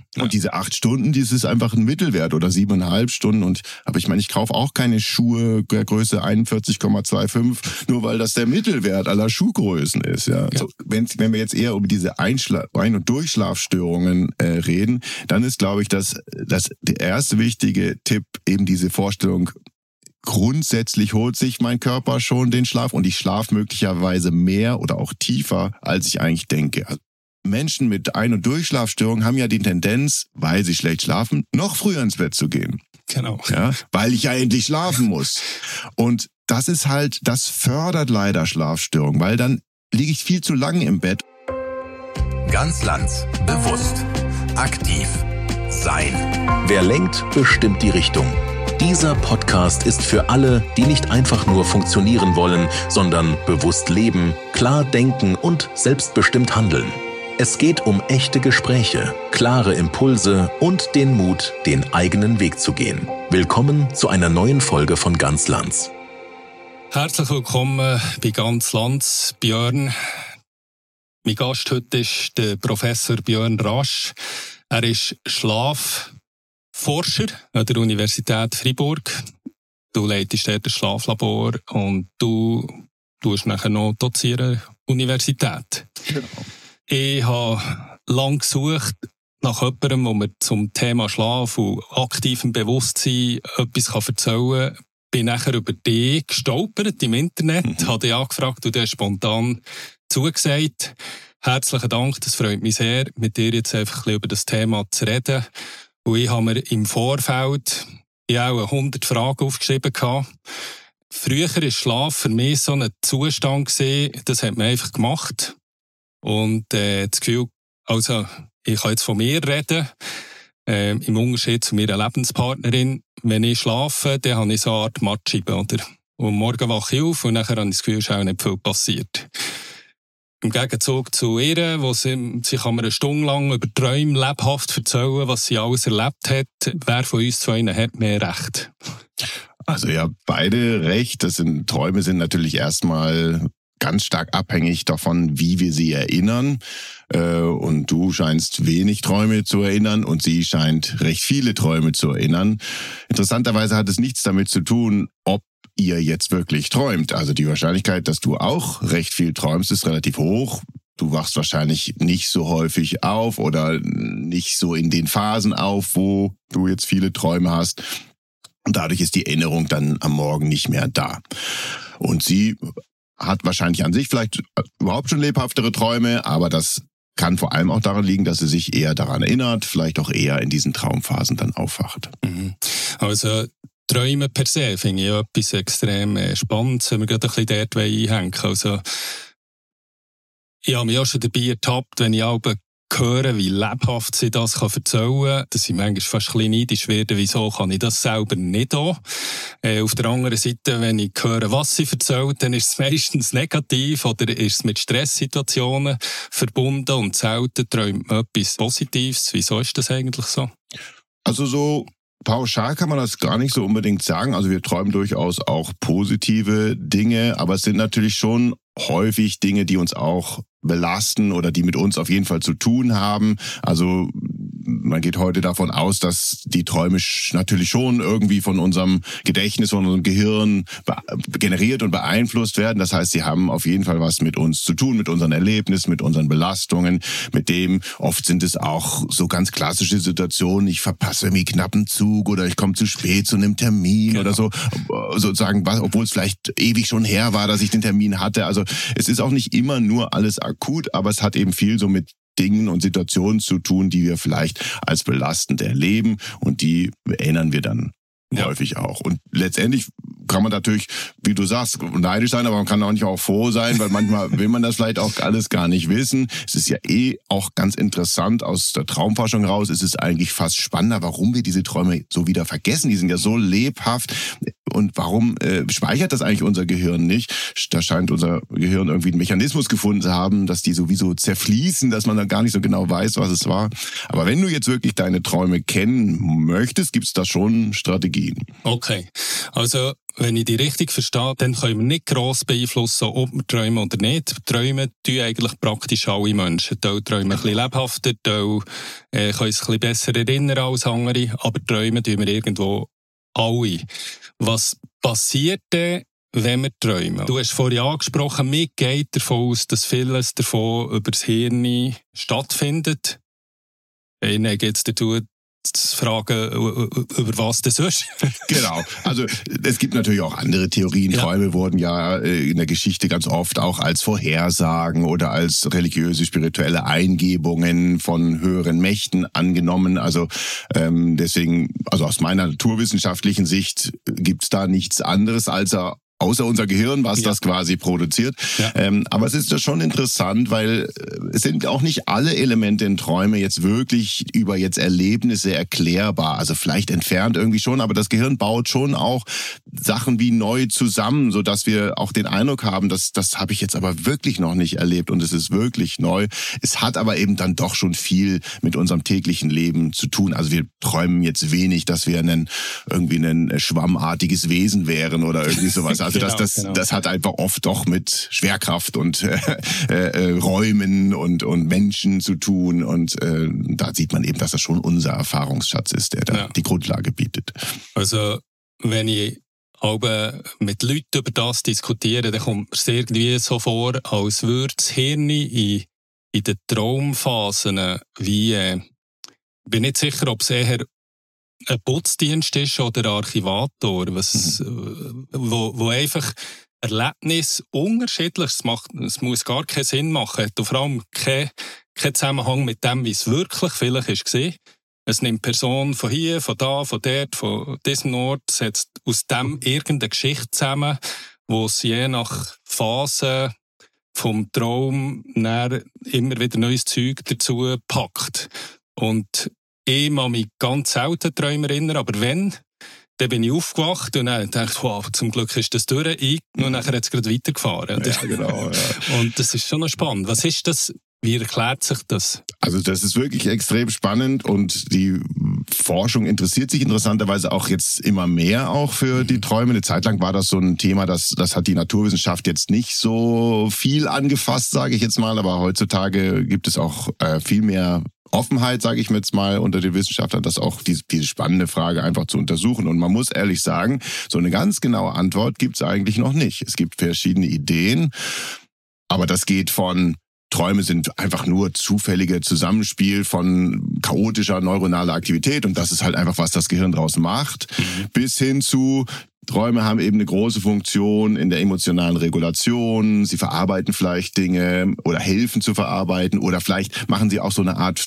Ja. Und diese 8 Stunden, das ist einfach ein Mittelwert oder 7,5 Stunden. Aber ich meine, ich kaufe auch keine Schuhe der Größe 41,25, nur weil das der Mittelwert aller Schuhgrößen ist. Ja. Ja. Also, wenn wir jetzt eher über diese Ein- und Durchschlafstörungen reden, dann ist, glaube ich, dass der erste wichtige Tipp eben diese Vorstellung, grundsätzlich holt sich mein Körper schon den Schlaf und ich schlafe möglicherweise mehr oder auch tiefer, als ich eigentlich denke. Also Menschen mit Ein- und Durchschlafstörungen haben ja die Tendenz, weil sie schlecht schlafen, noch früher ins Bett zu gehen. Genau. Ja, weil ich ja endlich schlafen muss. Und das fördert leider Schlafstörungen, weil dann liege ich viel zu lange im Bett. Ganzlands. Bewusst. Aktiv. Sein. Wer lenkt, bestimmt die Richtung. Dieser Podcast ist für alle, die nicht einfach nur funktionieren wollen, sondern bewusst leben, klar denken und selbstbestimmt handeln. Es geht um echte Gespräche, klare Impulse und den Mut, den eigenen Weg zu gehen. Willkommen zu einer neuen Folge von Ganzlands. Herzlich willkommen bei Ganzlands, Björn. Mein Gast heute ist der Professor Björn Rasch. Er ist Schlafforscher an der Universität Freiburg. Du leitest dort das Schlaflabor und du tust nachher noch dozieren an der Universität. Genau. Ich habe lange gesucht nach jemandem, der mir zum Thema Schlaf und aktivem Bewusstsein etwas erzählen kann. Bin nachher über dich gestolpert im Internet, habe dich angefragt und du hast spontan zugesagt. Herzlichen Dank, das freut mich sehr, mit dir jetzt einfach ein bisschen über das Thema zu reden. Und ich habe mir im Vorfeld auch 100 Fragen aufgeschrieben. Früher war Schlaf für mich so ein Zustand gewesen, das hat man einfach gemacht. Und das Gefühl, also ich kann jetzt von mir reden, im Unterschied zu meiner Lebenspartnerin. Wenn ich schlafe, dann habe ich so eine Art Matscheibe, oder? Und morgen wache ich auf und nachher habe ich das Gefühl, es ist auch nicht viel passiert. Im Gegenzug zu ihr, wo sie kann mir eine Stunde lang über Träume lebhaft erzählen, was sie alles erlebt hat. Wer von uns zwei hat mehr Recht? Also ja, beide recht. Träume sind natürlich erstmal ganz stark abhängig davon, wie wir sie erinnern. Und du scheinst wenig Träume zu erinnern und sie scheint recht viele Träume zu erinnern. Interessanterweise hat es nichts damit zu tun, ob ihr jetzt wirklich träumt. Also die Wahrscheinlichkeit, dass du auch recht viel träumst, ist relativ hoch. Du wachst wahrscheinlich nicht so häufig auf oder nicht so in den Phasen auf, wo du jetzt viele Träume hast. Und dadurch ist die Erinnerung dann am Morgen nicht mehr da. Und sie hat wahrscheinlich an sich vielleicht überhaupt schon lebhaftere Träume, aber das kann vor allem auch daran liegen, dass sie sich eher daran erinnert, vielleicht auch eher in diesen Traumphasen dann aufwacht. Also Träume per se finde ich etwas extrem Spannendes, wenn wir gerade ein bisschen dort einhängen. Also, ich habe mich auch schon dabei ertappt, wenn ich auch höre, wie lebhaft sie das erzählen kann, dass ich manchmal fast ein bisschen neidisch werde, wieso kann ich das selber nicht auch. Auf der anderen Seite, wenn ich höre, was sie erzählt, dann ist es meistens negativ oder ist es mit Stresssituationen verbunden und selten träumt man etwas Positives. Wieso ist das eigentlich so? Also so pauschal kann man das gar nicht so unbedingt sagen. Also wir träumen durchaus auch positive Dinge, aber es sind natürlich schon häufig Dinge, die uns auch belasten oder die mit uns auf jeden Fall zu tun haben. Also man geht heute davon aus, dass die Träume natürlich schon irgendwie von unserem Gedächtnis, von unserem Gehirn generiert und beeinflusst werden. Das heißt, sie haben auf jeden Fall was mit uns zu tun, mit unseren Erlebnissen, mit unseren Belastungen, mit dem, oft sind es auch so ganz klassische Situationen, ich verpasse irgendwie knapp einen Zug oder ich komme zu spät zu einem Termin oder so, sozusagen, obwohl es vielleicht ewig schon her war, dass ich den Termin hatte. Also es ist auch nicht immer nur alles akut, aber es hat eben viel so mit Dingen und Situationen zu tun, die wir vielleicht als belastend erleben und die erinnern wir dann häufig auch. Und letztendlich kann man natürlich, wie du sagst, neidisch sein, aber man kann auch nicht auch froh sein, weil manchmal will man das vielleicht auch alles gar nicht wissen. Es ist ja auch ganz interessant aus der Traumforschung raus. Es ist eigentlich fast spannender, warum wir diese Träume so wieder vergessen. Die sind ja so lebhaft und warum speichert das eigentlich unser Gehirn nicht? Da scheint unser Gehirn irgendwie einen Mechanismus gefunden zu haben, dass die sowieso zerfließen, dass man dann gar nicht so genau weiß, was es war. Aber wenn du jetzt wirklich deine Träume kennen möchtest, gibt es da schon Strategien. Okay, also wenn ich die richtig verstehe, dann können wir nicht gross beeinflussen, ob wir träumen oder nicht. Träumen tun eigentlich praktisch alle Menschen. Die träumen ein bisschen lebhafter, die können sich ein bisschen besser erinnern als andere, aber träumen tun wir irgendwo alle. Was passiert denn, wenn wir träumen? Du hast vorhin angesprochen, mir geht davon aus, dass vieles davon über das Hirn stattfindet. Ich neige jetzt dazu, zu fragen, über was das ist. Genau. Also es gibt natürlich auch andere Theorien. Ja. Träume wurden ja in der Geschichte ganz oft auch als Vorhersagen oder als religiöse, spirituelle Eingebungen von höheren Mächten angenommen. Also deswegen, also aus meiner naturwissenschaftlichen Sicht gibt's da nichts anderes außer unser Gehirn, was das quasi produziert. Ja. Aber es ist ja schon interessant, weil es sind auch nicht alle Elemente in Träume jetzt wirklich über jetzt Erlebnisse erklärbar. Also vielleicht entfernt irgendwie schon, aber das Gehirn baut schon auch Sachen wie neu zusammen, sodass wir auch den Eindruck haben, das habe ich jetzt aber wirklich noch nicht erlebt und es ist wirklich neu. Es hat aber eben dann doch schon viel mit unserem täglichen Leben zu tun. Also wir träumen jetzt wenig, dass wir irgendwie ein schwammartiges Wesen wären oder irgendwie sowas. Also das hat einfach oft doch mit Schwerkraft und Räumen und Menschen zu tun. Und da sieht man eben, dass das schon unser Erfahrungsschatz ist, der da die Grundlage bietet. Also wenn ich aber mit Leuten über das diskutiere, dann kommt es irgendwie so vor, als würde das Hirn in den Traumphasen wie, bin nicht sicher, ob es eher ein Putzdienst ist oder ein Archivator, wo einfach Erlebnis Unterschiedliches macht. Es muss gar keinen Sinn machen. Es hat vor allem keinen Zusammenhang mit dem, wie es wirklich vielleicht war. Es nimmt Personen von hier, von da, von dort, von diesem Ort, setzt aus dem irgendeine Geschichte zusammen, wo es je nach Phase vom Traum immer wieder neues Zeug dazu packt. Und ich kann mich ganz selten Träume erinnern, aber wenn, dann bin ich aufgewacht und dann dachte ich, wow, zum Glück ist das durch. Und nachher hat es gerade weitergefahren. Ja, genau, ja. Und das ist schon noch spannend. Was ist das? Wie erklärt sich das? Also das ist wirklich extrem spannend und die Forschung interessiert sich interessanterweise auch jetzt immer mehr auch für die Träume. Eine Zeit lang war das so ein Thema, das hat die Naturwissenschaft jetzt nicht so viel angefasst, sage ich jetzt mal, aber heutzutage gibt es auch viel mehr Offenheit, sage ich mir jetzt mal, unter den Wissenschaftlern, das auch diese spannende Frage einfach zu untersuchen. Und man muss ehrlich sagen, so eine ganz genaue Antwort gibt es eigentlich noch nicht. Es gibt verschiedene Ideen, aber das geht von Träume sind einfach nur zufällige Zusammenspiel von chaotischer neuronaler Aktivität und das ist halt einfach, was das Gehirn draus macht, bis hin zu Träume haben eben eine große Funktion in der emotionalen Regulation. Sie verarbeiten vielleicht Dinge oder helfen zu verarbeiten oder vielleicht machen sie auch so eine Art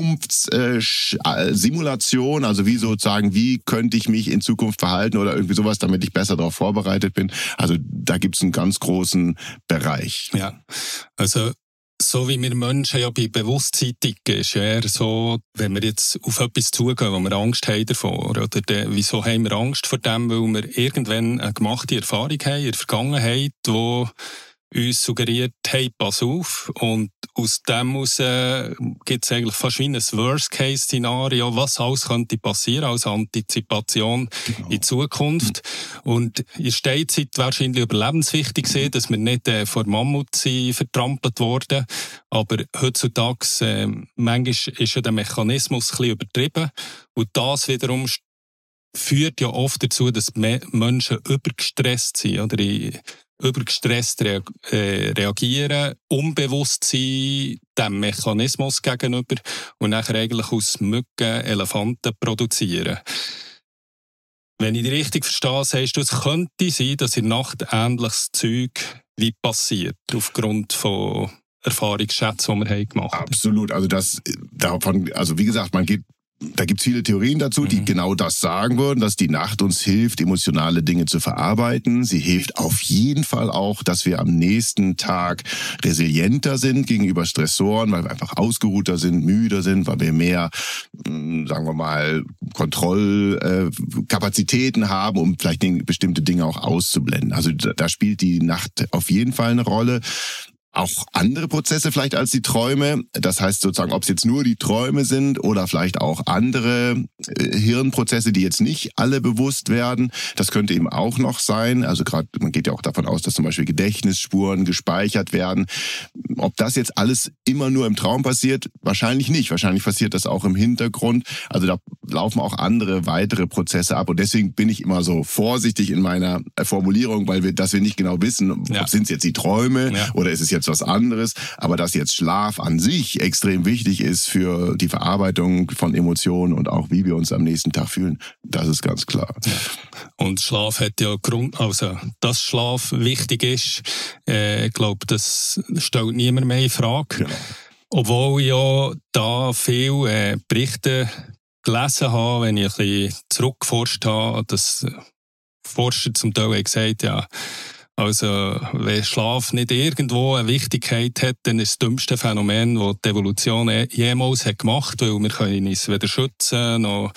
Zukunftssimulation, also wie sozusagen, wie könnte ich mich in Zukunft verhalten oder irgendwie sowas, damit ich besser darauf vorbereitet bin. Also da gibt es einen ganz großen Bereich. Ja, also so wie wir Menschen ja bei Bewusstsein ticken, ist ja eher so, wenn wir jetzt auf etwas zugehen, wo wir Angst haben davor, oder wieso haben wir Angst vor dem, weil wir irgendwann eine gemachte Erfahrung haben in der Vergangenheit, die uns suggeriert, hey, pass auf. Und aus dem heraus gibt es eigentlich fast wie ein Worst-Case-Szenario, was alles könnte passieren als Antizipation in die Zukunft. Und in der Steinzeit wahrscheinlich überlebenswichtig gewesen, dass wir nicht vor Mammut vertrampelt wurden. Aber heutzutage, manchmal ist ja der Mechanismus ein bisschen übertrieben. Und das wiederum führt ja oft dazu, dass Menschen übergestresst sind, oder übergestresst reagieren, unbewusst sein dem Mechanismus gegenüber und nachher eigentlich aus Mücken Elefanten produzieren. Wenn ich dich richtig verstehe, sagst du, es könnte sein, dass in der Nacht ähnliches Zeug wie passiert, aufgrund von Erfahrungsschätzen, die wir haben gemacht haben. Absolut, also wie gesagt, man geht Da gibt's viele Theorien dazu, die genau das sagen würden, dass die Nacht uns hilft, emotionale Dinge zu verarbeiten. Sie hilft auf jeden Fall auch, dass wir am nächsten Tag resilienter sind gegenüber Stressoren, weil wir einfach ausgeruhter sind, müder sind, weil wir mehr, sagen wir mal, Kontrollkapazitäten haben, um vielleicht bestimmte Dinge auch auszublenden. Also da spielt die Nacht auf jeden Fall eine Rolle. Auch andere Prozesse vielleicht als die Träume. Das heißt sozusagen, ob es jetzt nur die Träume sind oder vielleicht auch andere Hirnprozesse, die jetzt nicht alle bewusst werden. Das könnte eben auch noch sein. Also gerade, man geht ja auch davon aus, dass zum Beispiel Gedächtnisspuren gespeichert werden. Ob das jetzt alles immer nur im Traum passiert? Wahrscheinlich nicht. Wahrscheinlich passiert das auch im Hintergrund. Also da laufen auch andere, weitere Prozesse ab. Und deswegen bin ich immer so vorsichtig in meiner Formulierung, weil wir nicht genau wissen, ob sind es jetzt die Träume oder ist es jetzt was anderes, aber dass jetzt Schlaf an sich extrem wichtig ist für die Verarbeitung von Emotionen und auch wie wir uns am nächsten Tag fühlen, das ist ganz klar. Ja. Und Schlaf hat ja Grund, also dass Schlaf wichtig ist, ich glaube, das stellt niemand mehr in Frage. Genau. Obwohl ich ja da viele Berichte gelesen habe, wenn ich ein bisschen zurückgeforscht habe, dass Forscher zum Teil haben gesagt, ja, also, wenn Schlaf nicht irgendwo eine Wichtigkeit hat, dann ist das dümmste Phänomen, das die Evolution jemals hat gemacht, weil wir können uns weder schützen, noch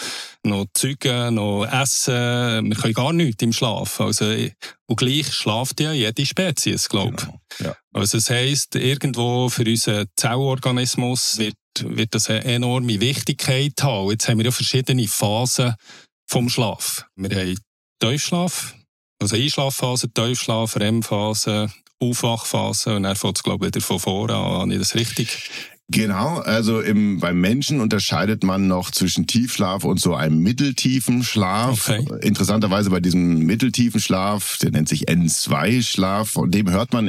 zeugen, noch essen. Wir können gar nichts im Schlaf. Also, und gleich schlaft ja jede Spezies, glaube ich. Genau. Ja. Also, das heisst, irgendwo für unseren Zellorganismus wird das eine enorme Wichtigkeit haben. Jetzt haben wir ja verschiedene Phasen vom Schlaf. Wir haben Tiefschlaf. Also Einschlafphase, Tiefschlaf, REM-Phase, Aufwachphase und dann fängt es, glaube ich, wieder von vorne an. Habe ich das richtig? Genau, also beim Menschen unterscheidet man noch zwischen Tiefschlaf und so einem mitteltiefen Schlaf. Okay. Interessanterweise bei diesem mitteltiefen Schlaf, der nennt sich N2-Schlaf, von dem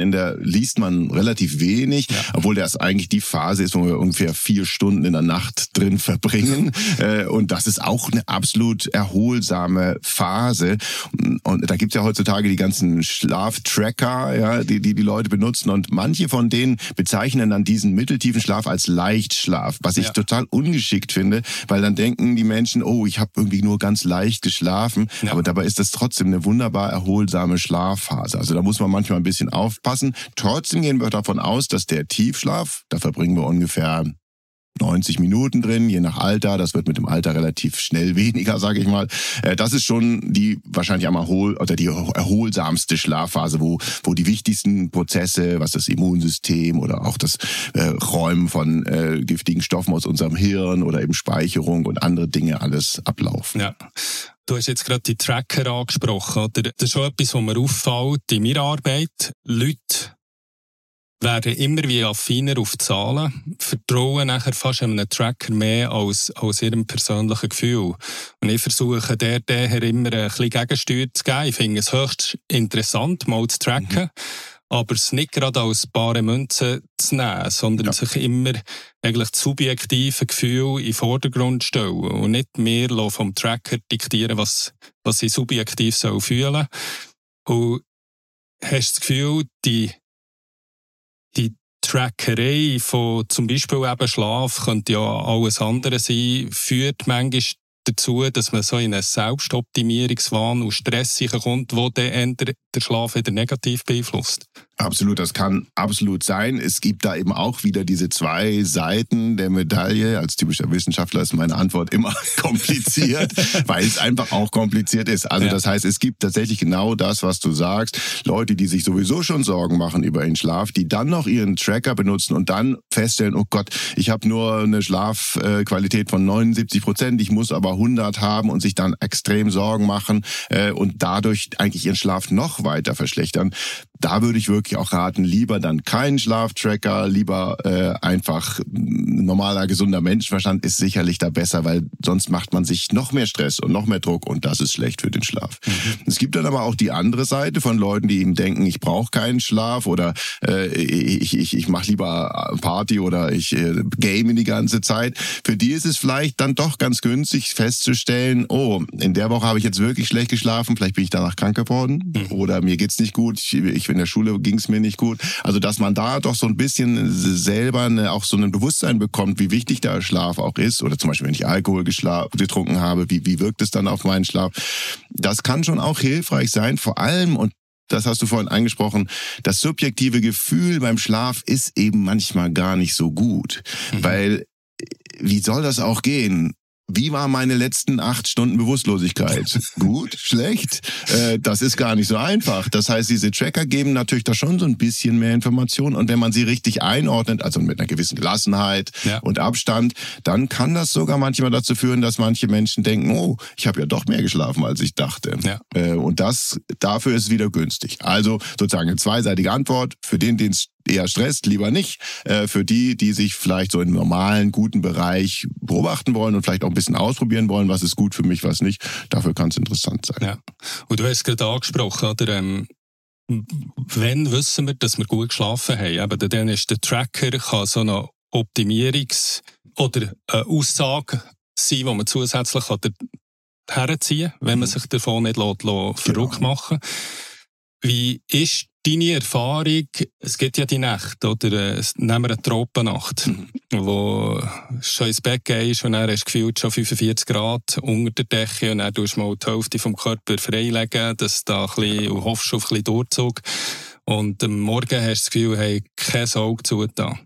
liest man relativ wenig, obwohl das eigentlich die Phase ist, wo wir ungefähr 4 Stunden in der Nacht drin verbringen. Und das ist auch eine absolut erholsame Phase. Und da gibt's ja heutzutage die ganzen Schlaftracker, die Leute benutzen. Und manche von denen bezeichnen dann diesen mitteltiefen Schlaf als Leichtschlaf, was ich total ungeschickt finde, weil dann denken die Menschen, oh, ich habe irgendwie nur ganz leicht geschlafen, aber dabei ist das trotzdem eine wunderbar erholsame Schlafphase. Also da muss man manchmal ein bisschen aufpassen. Trotzdem gehen wir davon aus, dass der Tiefschlaf, da verbringen wir ungefähr 90 Minuten drin, je nach Alter. Das wird mit dem Alter relativ schnell weniger, sage ich mal. Das ist schon die wahrscheinlich die erholsamste Schlafphase, wo die wichtigsten Prozesse, was das Immunsystem oder auch das Räumen von giftigen Stoffen aus unserem Hirn oder eben Speicherung und andere Dinge alles ablaufen. Ja. Du hast jetzt gerade die Tracker angesprochen, oder? Das ist schon etwas, was mir auffällt in meiner Arbeit. Leute werden immer wie affiner auf Zahlen, vertrauen nachher fast einem Tracker mehr als ihrem persönlichen Gefühl. Und ich versuche der immer ein bisschen Gegensteuer zu geben. Ich finde es höchst interessant, mal zu tracken, aber es nicht gerade als bare Münze zu nehmen, sondern sich immer eigentlich das subjektive Gefühl in den Vordergrund stellen und nicht mehr vom Tracker diktieren, was ich subjektiv fühlen soll. Und hast das Gefühl, die Trackerei von zum Beispiel eben Schlaf könnte ja alles andere sein, führt manchmal dazu, dass man so in einen Selbstoptimierungswahn und Stress kommt, wo dann der Schlaf wieder negativ beeinflusst. Absolut, das kann absolut sein. Es gibt da eben auch wieder diese 2 Seiten der Medaille. Als typischer Wissenschaftler ist meine Antwort immer kompliziert, weil es einfach auch kompliziert ist. Also das heißt, es gibt tatsächlich genau das, was du sagst. Leute, die sich sowieso schon Sorgen machen über ihren Schlaf, die dann noch ihren Tracker benutzen und dann feststellen, oh Gott, ich habe nur eine Schlafqualität von 79%, ich muss aber 100 haben und sich dann extrem Sorgen machen und dadurch eigentlich ihren Schlaf noch weiter verschlechtern. Da würde ich wirklich auch raten, lieber dann keinen Schlaftracker, lieber einfach normaler, gesunder Menschenverstand ist sicherlich da besser, weil sonst macht man sich noch mehr Stress und noch mehr Druck und das ist schlecht für den Schlaf. Es gibt dann aber auch die andere Seite von Leuten, die eben denken, ich brauche keinen Schlaf oder ich mache lieber Party oder ich game die ganze Zeit. Für die ist es vielleicht dann doch ganz günstig festzustellen, oh, in der Woche habe ich jetzt wirklich schlecht geschlafen, vielleicht bin ich danach krank geworden oder mir geht's nicht gut, ich nicht, in der Schule ging es mir nicht gut. Also dass man da doch so ein bisschen selber auch so ein Bewusstsein bekommt, wie wichtig der Schlaf auch ist. Oder zum Beispiel, wenn ich Alkohol getrunken habe, wie wirkt es dann auf meinen Schlaf? Das kann schon auch hilfreich sein, vor allem, und das hast du vorhin angesprochen, das subjektive Gefühl beim Schlaf ist eben manchmal gar nicht so gut. Weil, wie soll das auch gehen? Wie war meine letzten 8 Stunden Bewusstlosigkeit? Gut, schlecht? Das ist gar nicht so einfach. Das heißt, diese Tracker geben natürlich da schon so ein bisschen mehr Informationen. Und wenn man sie richtig einordnet, also mit einer gewissen Gelassenheit und Abstand, dann kann das sogar manchmal dazu führen, dass manche Menschen denken, oh, ich habe ja doch mehr geschlafen, als ich dachte. Ja. Und dafür ist es wieder günstig. Also sozusagen eine zweiseitige Antwort. Für den es eher stresst, lieber nicht. Für die sich vielleicht so im normalen, guten Bereich beobachten wollen und vielleicht auch ein bisschen ausprobieren wollen, was ist gut für mich, was nicht, dafür kann es interessant sein. Ja. Und du hast gerade angesprochen, oder, wenn wissen wir, dass wir gut geschlafen haben? Eben, dann ist der Tracker kann so eine Optimierungs- oder eine Aussage sein, die man zusätzlich herziehen kann, wenn man sich davon nicht verrückt machen lässt. Wie ist deine Erfahrung? Es gibt ja die Nacht, oder nehmen wir eine Tropennacht, wo schon ins Bett gehst und dann hast du gefühlt schon 45 Grad unter der Decke und dann tust du mal die Hälfte vom Körper freilegen, dass da ein bisschen, und hoffst auf ein bisschen Durchzug. Und am Morgen hast du das Gefühl, hey, kein Auge zugetan.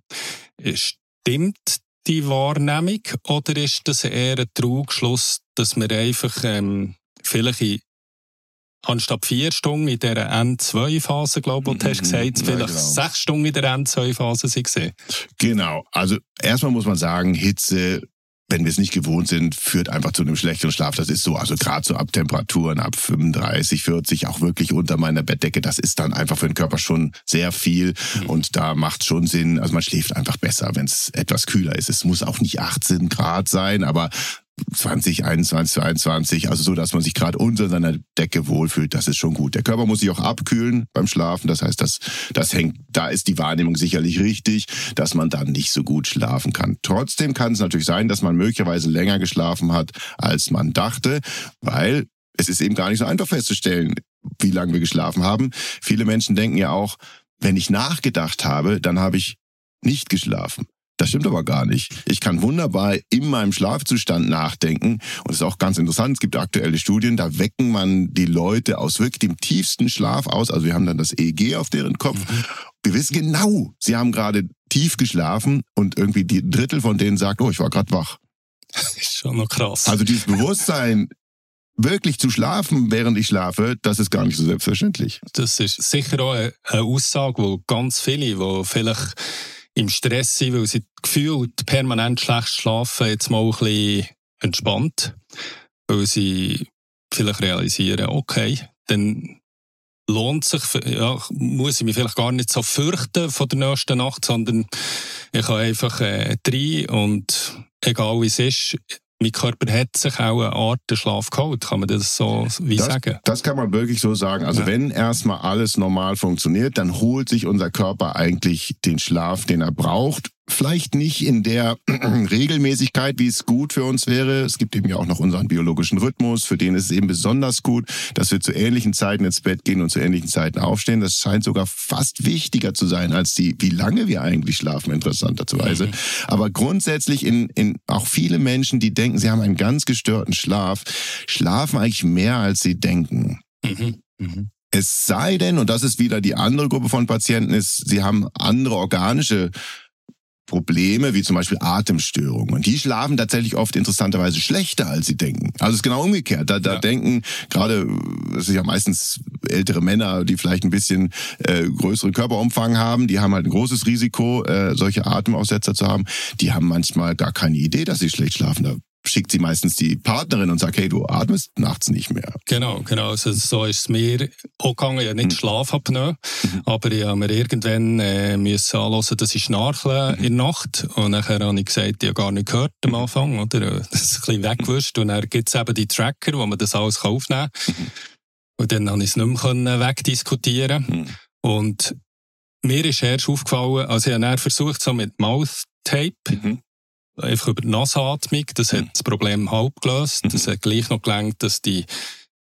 Stimmt die Wahrnehmung oder ist das eher ein Trugschluss, dass wir einfach vielleicht anstatt 4 Stunden in dieser N2-Phase, glaube ich, du hast gesagt, vielleicht 6 Stunden in der N2-Phase waren? Genau. Also erstmal muss man sagen, Hitze, wenn wir es nicht gewohnt sind, führt einfach zu einem schlechteren Schlaf. Das ist so, also gerade so ab Temperaturen, ab 35, 40, auch wirklich unter meiner Bettdecke, das ist dann einfach für den Körper schon sehr viel. Und da macht es schon Sinn, also man schläft einfach besser, wenn es etwas kühler ist. Es muss auch nicht 18 Grad sein, aber 20, 21, 22, also so, dass man sich gerade unter seiner Decke wohlfühlt, das ist schon gut. Der Körper muss sich auch abkühlen beim Schlafen, das heißt, da ist die Wahrnehmung sicherlich richtig, dass man dann nicht so gut schlafen kann. Trotzdem kann es natürlich sein, dass man möglicherweise länger geschlafen hat, als man dachte, weil es ist eben gar nicht so einfach festzustellen, wie lange wir geschlafen haben. Viele Menschen denken ja auch, wenn ich nachgedacht habe, dann habe ich nicht geschlafen. Das stimmt aber gar nicht. Ich kann wunderbar in meinem Schlafzustand nachdenken. Und das ist auch ganz interessant. Es gibt aktuelle Studien, da wecken man die Leute aus wirklich dem tiefsten Schlaf aus. Also wir haben dann das EEG auf deren Kopf. Wir wissen genau, sie haben gerade tief geschlafen und irgendwie die Drittel von denen sagt, oh, ich war gerade wach. Das ist schon noch krass. Also dieses Bewusstsein, wirklich zu schlafen, während ich schlafe, das ist gar nicht so selbstverständlich. Das ist sicher auch eine Aussage, wo ganz viele, die vielleicht im Stress sind, weil sie gefühlt permanent schlecht schlafen, jetzt mal ein bisschen entspannt, weil sie vielleicht realisieren, okay, dann lohnt sich, muss ich mich vielleicht gar nicht so fürchten von der nächsten Nacht, sondern ich kann einfach rein und egal wie es ist, mein Körper hat sich auch eine Art der Schlaf geholt. Kann man das so sagen? Das kann man wirklich so sagen. Also wenn erstmal alles normal funktioniert, dann holt sich unser Körper eigentlich den Schlaf, den er braucht. Vielleicht nicht in der Regelmäßigkeit, wie es gut für uns wäre. Es gibt eben ja auch noch unseren biologischen Rhythmus, für den ist es eben besonders gut, dass wir zu ähnlichen Zeiten ins Bett gehen und zu ähnlichen Zeiten aufstehen. Das scheint sogar fast wichtiger zu sein, als wie lange wir eigentlich schlafen, interessanterweise. Aber grundsätzlich in auch viele Menschen, die denken, sie haben einen ganz gestörten Schlaf, schlafen eigentlich mehr, als sie denken. Es sei denn, und das ist wieder die andere Gruppe von Patienten, sie haben andere organische Probleme, wie zum Beispiel Atemstörungen. Und die schlafen tatsächlich oft interessanterweise schlechter, als sie denken. Also es ist genau umgekehrt. Da denken gerade, das sind ja meistens ältere Männer, die vielleicht ein bisschen größeren Körperumfang haben, die haben halt ein großes Risiko, solche Atemaussetzer zu haben. Die haben manchmal gar keine Idee, dass sie schlecht schlafen. Da schickt sie meistens die Partnerin und sagt, hey, du atmest nachts nicht mehr. Genau. Also so ist es mir auch gegangen. Ich habe nicht Schlafapnoe, aber ich habe mir irgendwann müssen anhören, dass ich schnarchle in der Nacht. Und nachher habe ich gesagt, ich habe gar nicht gehört am Anfang, oder? Das ist ein bisschen weggewischt. Und dann gibt es eben die Tracker, wo man das alles aufnehmen kann. Und dann habe ich es nicht mehr wegdiskutieren. Und mir ist erst aufgefallen, also ich habe dann versucht, so mit Mouth-Tape, einfach über die Nasenatmung, das hat das Problem halb gelöst. Das hat gleich noch gelangt, dass die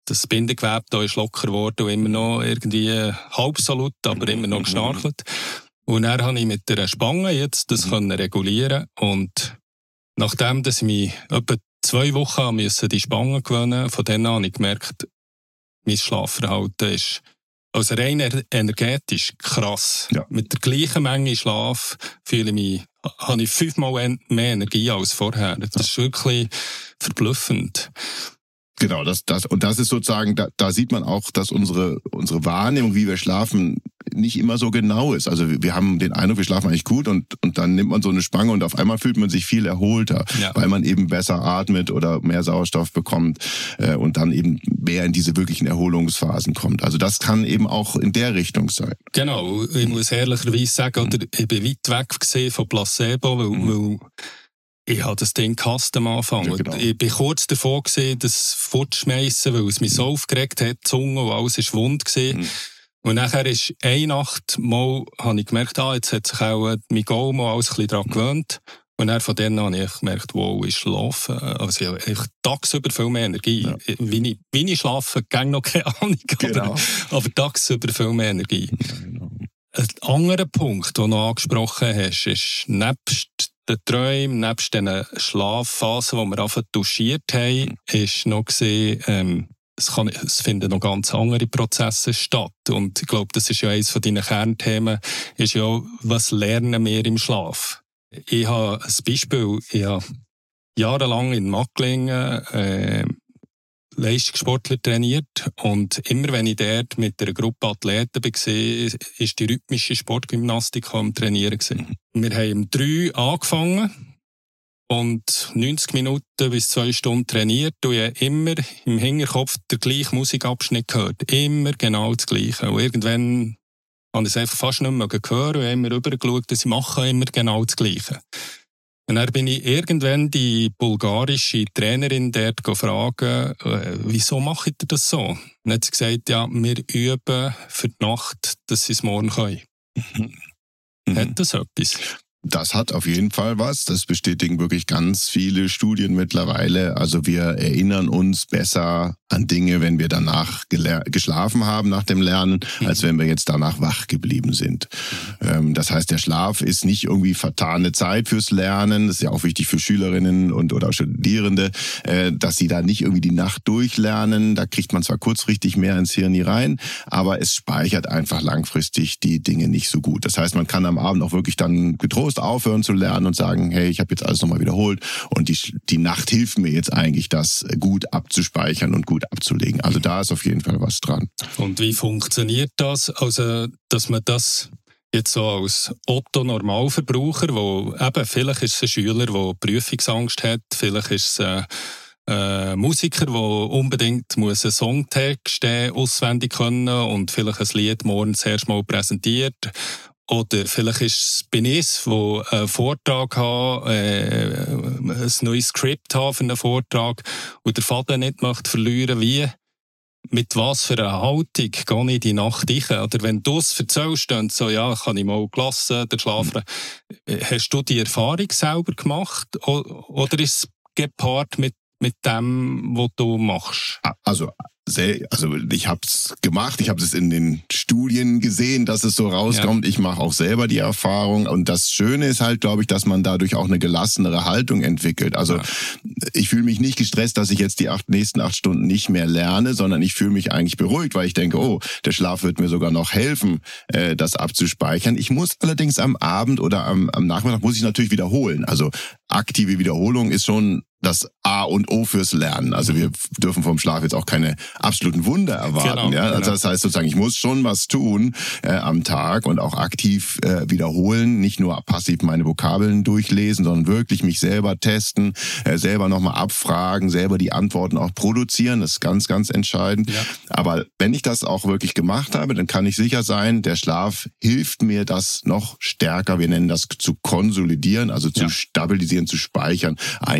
das Bindegewebe da ist locker geworden und immer noch irgendwie halb so laut, aber immer noch geschnarchelt. Und dann habe ich mit der Spange jetzt das können regulieren und nachdem, dass ich mich etwa 2 Wochen musste die Spange gewöhnen, von dann an habe ich gemerkt, mein Schlafverhalten ist also rein energetisch krass. Ja. Mit der gleichen Menge Schlaf habe ich 5-mal mehr Energie als vorher. Das ist wirklich verblüffend. Genau, das ist sozusagen, da sieht man auch, dass unsere Wahrnehmung, wie wir schlafen, nicht immer so genau ist. Also wir haben den Eindruck, wir schlafen eigentlich gut und dann nimmt man so eine Spange und auf einmal fühlt man sich viel erholter, weil man eben besser atmet oder mehr Sauerstoff bekommt und dann eben mehr in diese wirklichen Erholungsphasen kommt. Also das kann eben auch in der Richtung sein. Genau, ich muss ehrlicherweise sagen, oder ich bin weit weg gesehen von Placebo, weil ich habe das Ding gehasst am Anfang. Ja, genau. Ich bin kurz davor gesehen, das fortschmeissen, weil es mich so aufgeregt hat, die Zunge und alles war wund gewesen. Und nachher ist eine Nacht mal, habe ich gemerkt, jetzt hat sich auch mein Gaumen alles ein bisschen daran gewöhnt. Und dann von dann habe ich gemerkt, wow, ich schlafe. Also ich habe tagsüber viel mehr Energie. Ja. Wie ich schlafe, gang noch keine Ahnung. Genau. Aber tagsüber viel mehr Energie. Ja, genau. Ein anderer Punkt, den du noch angesprochen hast, ist nebst den Träumen, nebst den Schlafphasen, die wir einfach touchiert haben, ist noch gesehen, es finden noch ganz andere Prozesse statt. Und ich glaube, das ist ja eines von deinen Kernthemen, ist ja, was lernen wir im Schlaf? Ich habe ein Beispiel, ich habe jahrelang in Macklingen Leistungssportler trainiert und immer wenn ich dort mit einer Gruppe Athleten war, ist die rhythmische Sportgymnastik am Trainieren gewesen. Wir haben um 3 angefangen und 90 Minuten bis 2 Stunden trainiert und ich habe immer im Hinterkopf den gleichen Musikabschnitt gehört. Immer genau das Gleiche. Und irgendwann habe ich es einfach fast nicht mehr gehört und habe immer rübergeschaut, dass ich mache immer genau das Gleiche. Und dann bin ich irgendwann die bulgarische Trainerin dort fragen, wieso macht ihr das so? Und dann hat sie gesagt, ja, wir üben für die Nacht, dass sie es morgen können. Hat das etwas? Das hat auf jeden Fall was. Das bestätigen wirklich ganz viele Studien mittlerweile. Also wir erinnern uns besser an Dinge, wenn wir danach geschlafen haben nach dem Lernen, als wenn wir jetzt danach wach geblieben sind. Das heißt, der Schlaf ist nicht irgendwie vertane Zeit fürs Lernen. Das ist ja auch wichtig für Schülerinnen oder Studierende, dass sie da nicht irgendwie die Nacht durchlernen. Da kriegt man zwar kurzfristig mehr ins Hirn die aber es speichert einfach langfristig die Dinge nicht so gut. Das heißt, man kann am Abend auch wirklich dann getrost aufhören zu lernen und sagen, hey, ich habe jetzt alles nochmal wiederholt und die Nacht hilft mir jetzt eigentlich, das gut abzuspeichern und gut abzulegen. Also da ist auf jeden Fall was dran. Und wie funktioniert das? Also, dass man das jetzt so als Otto-Normalverbraucher, wo eben, vielleicht ist es ein Schüler, der Prüfungsangst hat, vielleicht ist es ein Musiker, der unbedingt einen Songtext auswendig können und vielleicht ein Lied morgens erst mal präsentiert. Oder vielleicht bin ich es, der einen Vortrag hat, ein neues Skript hat für einen Vortrag und den Faden nicht möchte verlieren. Wie, mit was für einer Haltung gehe ich in die Nacht rein? Oder wenn du es erzählst, dann so, ja, kann ich mal gelassen, der schlafen. Hast du die Erfahrung selber gemacht? Oder ist es gepaart mit dem, was du machst? Also ich habe es gemacht, ich habe es in den Studien gesehen, dass es so rauskommt. Ja. Ich mache auch selber die Erfahrung und das Schöne ist halt, glaube ich, dass man dadurch auch eine gelassenere Haltung entwickelt. Also ich fühle mich nicht gestresst, dass ich jetzt die nächsten 8 Stunden nicht mehr lerne, sondern ich fühle mich eigentlich beruhigt, weil ich denke, der Schlaf wird mir sogar noch helfen, das abzuspeichern. Ich muss allerdings am Abend oder am Nachmittag muss ich natürlich wiederholen. Also aktive Wiederholung ist schon das A und O fürs Lernen. Also wir dürfen vom Schlaf jetzt auch keine absoluten Wunder erwarten. Genau, Also das heißt sozusagen, ich muss schon was tun am Tag und auch aktiv wiederholen, nicht nur passiv meine Vokabeln durchlesen, sondern wirklich mich selber testen, selber nochmal abfragen, selber die Antworten auch produzieren. Das ist ganz, ganz entscheidend. Ja. Aber wenn ich das auch wirklich gemacht habe, dann kann ich sicher sein, der Schlaf hilft mir, das noch stärker, wir nennen das zu konsolidieren, also zu stabilisieren, zu speichern, einzuordnen.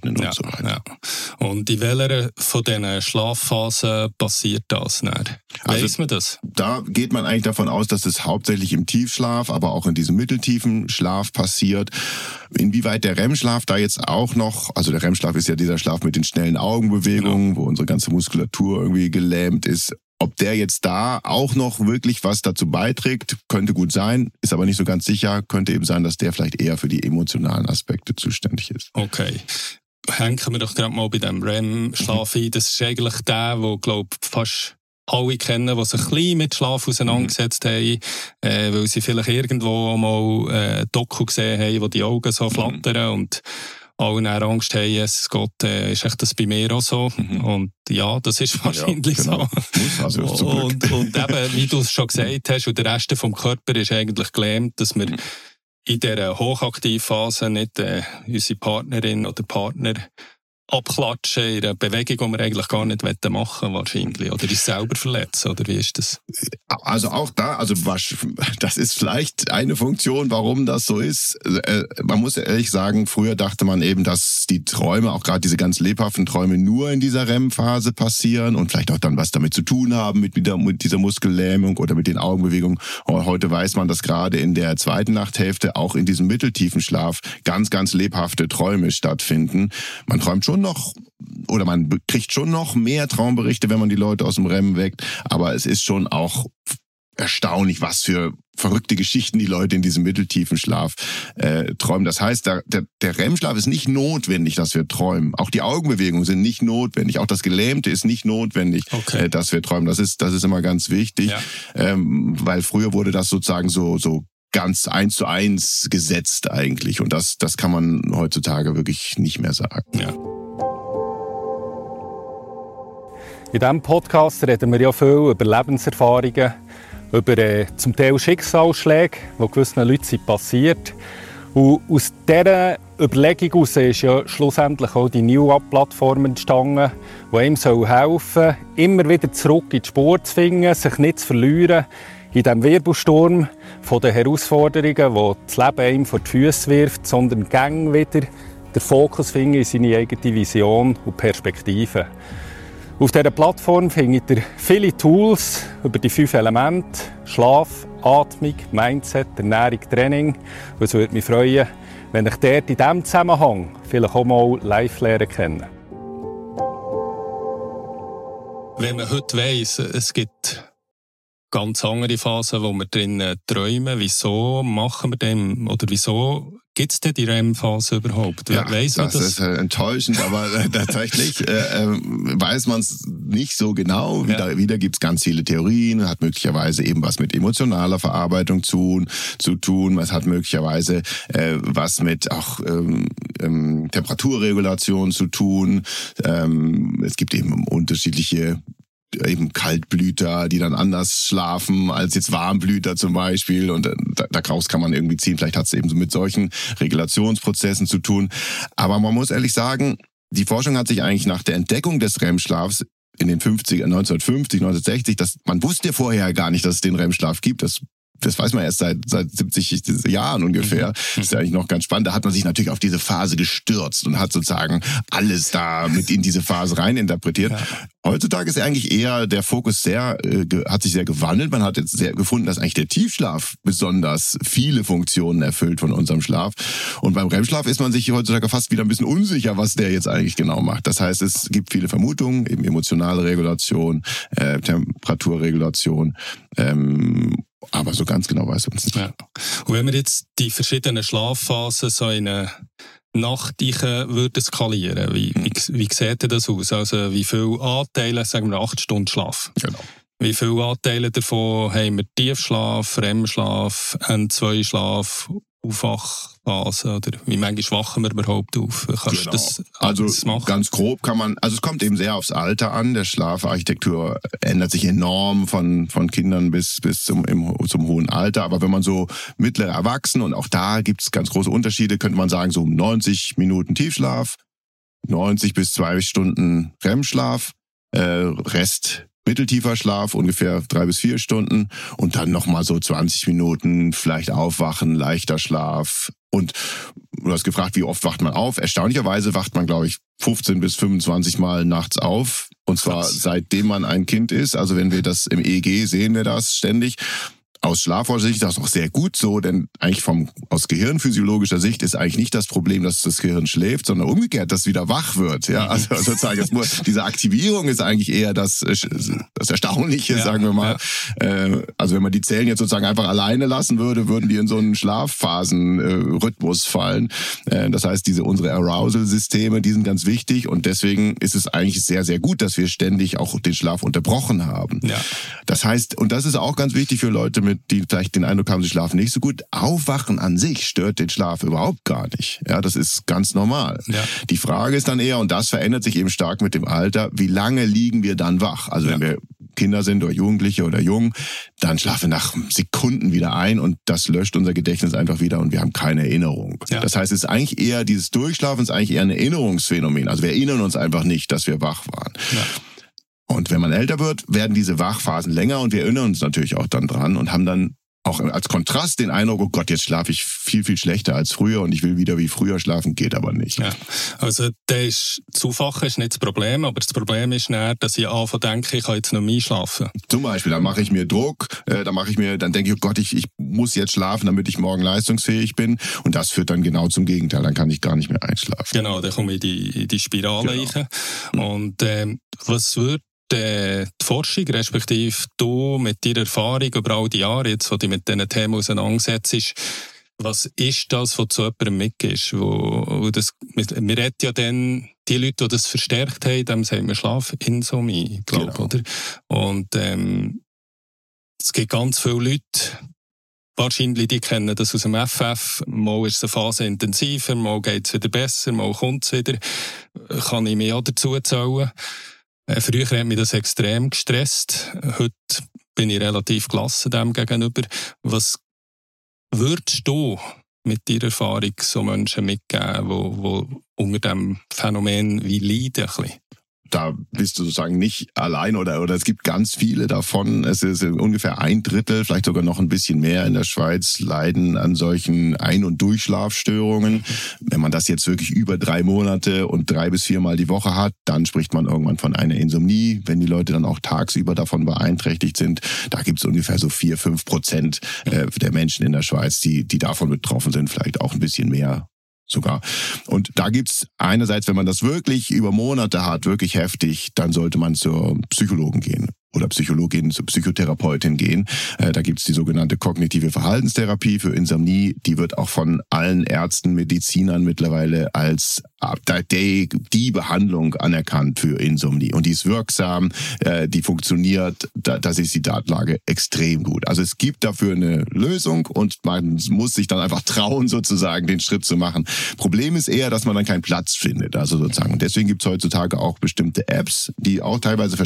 atmen und so weiter. Ja. Und in welcher von diesen Schlafphasen passiert das dann? Weiss man das? Da geht man eigentlich davon aus, dass es hauptsächlich im Tiefschlaf, aber auch in diesem mitteltiefen Schlaf passiert. Inwieweit der REM-Schlaf da jetzt auch noch, also der REM-Schlaf ist ja dieser Schlaf mit den schnellen Augenbewegungen, wo unsere ganze Muskulatur irgendwie gelähmt ist. Ob der jetzt da auch noch wirklich was dazu beiträgt, könnte gut sein, ist aber nicht so ganz sicher. Könnte eben sein, dass der vielleicht eher für die emotionalen Aspekte zuständig ist. Okay. Hängen wir doch gerade mal bei dem REM-Schlaf ein. Das ist eigentlich der, wo, glaube ich, fast alle kennen, die sich ein bisschen mit Schlaf auseinandergesetzt haben, weil sie vielleicht irgendwo mal Doku gesehen haben, wo die Augen so flattern und alle Angst haben, Jesus Gott, ist echt das bei mir auch so? Und ja, das ist wahrscheinlich so. Also und eben, wie du es schon gesagt hast, und der Rest vom Körper ist eigentlich gelähmt, dass wir in dieser Hochaktivphase nicht unsere Partnerin oder Partner abklatschen in einer Bewegung, die wir eigentlich gar nicht machen wollen, wahrscheinlich. Oder uns selber verletzen, oder wie ist das? Also auch da, also das ist vielleicht eine Funktion, warum das so ist. Man muss ehrlich sagen, früher dachte man eben, dass die Träume, auch gerade diese ganz lebhaften Träume, nur in dieser REM-Phase passieren und vielleicht auch dann was damit zu tun haben, mit dieser Muskellähmung oder mit den Augenbewegungen. Aber heute weiß man, dass gerade in der zweiten Nachthälfte auch in diesem mitteltiefen Schlaf ganz, ganz lebhafte Träume stattfinden. Man träumt schon noch, oder man kriegt schon noch mehr Traumberichte, wenn man die Leute aus dem REM weckt, aber es ist schon auch erstaunlich, was für verrückte Geschichten die Leute in diesem mitteltiefen Schlaf träumen. Das heißt, der REM-Schlaf ist nicht notwendig, dass wir träumen. Auch die Augenbewegungen sind nicht notwendig. Auch das Gelähmte ist nicht notwendig, dass wir träumen. Das ist immer ganz wichtig, weil früher wurde das sozusagen so ganz 1:1 gesetzt eigentlich. Und das kann man heutzutage wirklich nicht mehr sagen. Ja. In diesem Podcast reden wir ja viel über Lebenserfahrungen, über zum Teil Schicksalsschläge, die gewissen Leuten passiert. Und aus dieser Überlegung heraus ist ja schlussendlich auch die New Up-Plattform entstanden, die einem helfen soll, immer wieder zurück in die Spur zu finden, sich nicht zu verlieren in diesem Wirbelsturm von den Herausforderungen, die das Leben einem vor die Füße wirft, sondern gäng wieder den Fokus finden in seine eigene Vision und Perspektive. Auf dieser Plattform findet ihr viele Tools über die 5 Elemente: Schlaf, Atmung, Mindset, Ernährung, Training. Und es würde mich freuen, wenn ich dort in diesem Zusammenhang vielleicht auch mal live lernen kann. Wenn man heute weiss, es gibt ganz andere Phasen, wo wir drin träumen, wieso machen wir dem, oder wieso gibt es denn die REM-Phase überhaupt? Ja, das ist enttäuschend, aber tatsächlich weiß man es nicht so genau. Wieder gibt es ganz viele Theorien, hat möglicherweise eben was mit emotionaler Verarbeitung zu tun, es hat möglicherweise was mit auch Temperaturregulation zu tun. Es gibt eben unterschiedliche Kaltblüter, die dann anders schlafen als jetzt Warmblüter zum Beispiel. Und daraus kann man irgendwie ziehen, vielleicht hat es eben so mit solchen Regulationsprozessen zu tun. Aber man muss ehrlich sagen, die Forschung hat sich eigentlich nach der Entdeckung des REM-Schlafs in den 1950, 1960, man wusste ja vorher gar nicht, dass es den REM-Schlaf gibt. Das weiß man erst seit 70 Jahren ungefähr. Das ist ja eigentlich noch ganz spannend. Da hat man sich natürlich auf diese Phase gestürzt und hat sozusagen alles da mit in diese Phase rein interpretiert. Ja. Heutzutage ist eigentlich eher der Fokus hat sich sehr gewandelt. Man hat jetzt gefunden, dass eigentlich der Tiefschlaf besonders viele Funktionen erfüllt von unserem Schlaf. Und beim REM-Schlaf ist man sich heutzutage fast wieder ein bisschen unsicher, was der jetzt eigentlich genau macht. Das heißt, es gibt viele Vermutungen, eben emotionale Regulation, Temperaturregulation, aber so ganz genau weiß man es nicht. Ja. Und wenn wir jetzt die verschiedenen Schlafphasen so in eine Nacht würden skalieren, wie sieht denn das aus? Also wie viele Anteile, sagen wir 8 Stunden Schlaf? Genau. Wie viele Anteile davon haben wir Tiefschlaf, REM-Schlaf, N2-Schlaf, Aufwachphase? Oder wie manchmal wachen wir überhaupt auf? Kannst du das machen? Ganz grob kann man, also es kommt eben sehr aufs Alter an. Der Schlafarchitektur ändert sich enorm von Kindern bis zum hohen Alter. Aber wenn man so mittlere Erwachsene, und auch da gibt es ganz große Unterschiede, könnte man sagen, so 90 Minuten Tiefschlaf, 90 bis 2 Stunden REM-Schlaf, Rest mitteltiefer Schlaf, ungefähr 3 bis 4 Stunden und dann nochmal so 20 Minuten, vielleicht aufwachen, leichter Schlaf. Und du hast gefragt, wie oft wacht man auf? Erstaunlicherweise wacht man, glaube ich, 15 bis 25 Mal nachts auf. Und zwar seitdem man ein Kind ist. Also wenn wir das im EEG sehen, wir das ständig. Aus Schlafforschersicht ist das auch sehr gut so, denn eigentlich aus gehirnphysiologischer Sicht ist eigentlich nicht das Problem, dass das Gehirn schläft, sondern umgekehrt, dass es wieder wach wird. Ja, also sozusagen diese Aktivierung ist eigentlich eher das Erstaunliche, sagen wir mal. Ja. Also wenn man die Zellen jetzt sozusagen einfach alleine lassen würde, würden die in so einen Schlafphasenrhythmus fallen. Das heißt, unsere Arousal-Systeme, die sind ganz wichtig und deswegen ist es eigentlich sehr, sehr gut, dass wir ständig auch den Schlaf unterbrochen haben. Ja. Das heißt, und das ist auch ganz wichtig für Leute, die vielleicht den Eindruck haben, sie schlafen nicht so gut. Aufwachen an sich stört den Schlaf überhaupt gar nicht. Ja, das ist ganz normal. Ja. Die Frage ist dann eher, und das verändert sich eben stark mit dem Alter, wie lange liegen wir dann wach? Also wenn wir Kinder sind oder Jugendliche oder jung, dann schlafen wir nach Sekunden wieder ein und das löscht unser Gedächtnis einfach wieder und wir haben keine Erinnerung. Ja. Das heißt, es ist eigentlich eher, dieses Durchschlafen ist eigentlich eher ein Erinnerungsphänomen. Also wir erinnern uns einfach nicht, dass wir wach waren. Ja. Und wenn man älter wird, werden diese Wachphasen länger und wir erinnern uns natürlich auch dann dran und haben dann auch als Kontrast den Eindruck, oh Gott, jetzt schlafe ich viel, viel schlechter als früher und ich will wieder wie früher schlafen, geht aber nicht. Ja. Also das Zufachen ist nicht das Problem, aber das Problem ist nicht, dass ich denke, ich kann jetzt noch mehr schlafen. Zum Beispiel, dann mache ich mir Druck, dann denke ich, oh Gott, ich muss jetzt schlafen, damit ich morgen leistungsfähig bin und das führt dann genau zum Gegenteil, dann kann ich gar nicht mehr einschlafen. Genau, dann komme ich in die Spirale rein. Und was wird die Forschung, respektive du mit deiner Erfahrung über all die Jahre, jetzt, wo du mit diesen Themen auseinandersetzt, was ist das, was zu jemandem mitgibst? Wir reden ja dann, die Leute, die das verstärkt haben, dem sagen wir Schlafinsomnie, glaube ich, oder? Und es gibt ganz viele Leute, wahrscheinlich, die kennen das aus dem FF. Mal ist es eine Phase intensiver, mal geht es wieder besser, mal kommt es wieder. Kann ich mich auch dazu zählen. Früher hat mich das extrem gestresst. Heute bin ich relativ gelassen dem gegenüber. Was würdest du mit deiner Erfahrung so Menschen mitgeben, die unter diesem Phänomen wie leiden? Ein bisschen? Da bist du sozusagen nicht allein oder es gibt ganz viele davon. Es ist ungefähr 1/3, vielleicht sogar noch ein bisschen mehr in der Schweiz leiden an solchen Ein- und Durchschlafstörungen. Wenn man das jetzt wirklich über 3 Monate und 3 bis 4 Mal die Woche hat, dann spricht man irgendwann von einer Insomnie. Wenn die Leute dann auch tagsüber davon beeinträchtigt sind, da gibt es ungefähr so 4-5% der Menschen in der Schweiz, die davon betroffen sind, vielleicht auch ein bisschen mehr. Sogar. Und da gibt's einerseits, wenn man das wirklich über Monate hat, wirklich heftig, dann sollte man zur Psychologen gehen oder Psychologin, zur Psychotherapeutin gehen. Da gibt's die sogenannte kognitive Verhaltenstherapie für Insomnie. Die wird auch von allen Ärzten, Medizinern mittlerweile als die Behandlung anerkannt für Insomnie. Und die ist wirksam, die funktioniert, das ist die Datenlage extrem gut. Also es gibt dafür eine Lösung und man muss sich dann einfach trauen, sozusagen den Schritt zu machen. Problem ist eher, dass man dann keinen Platz findet. Also sozusagen. Und deswegen gibt's heutzutage auch bestimmte Apps, die auch teilweise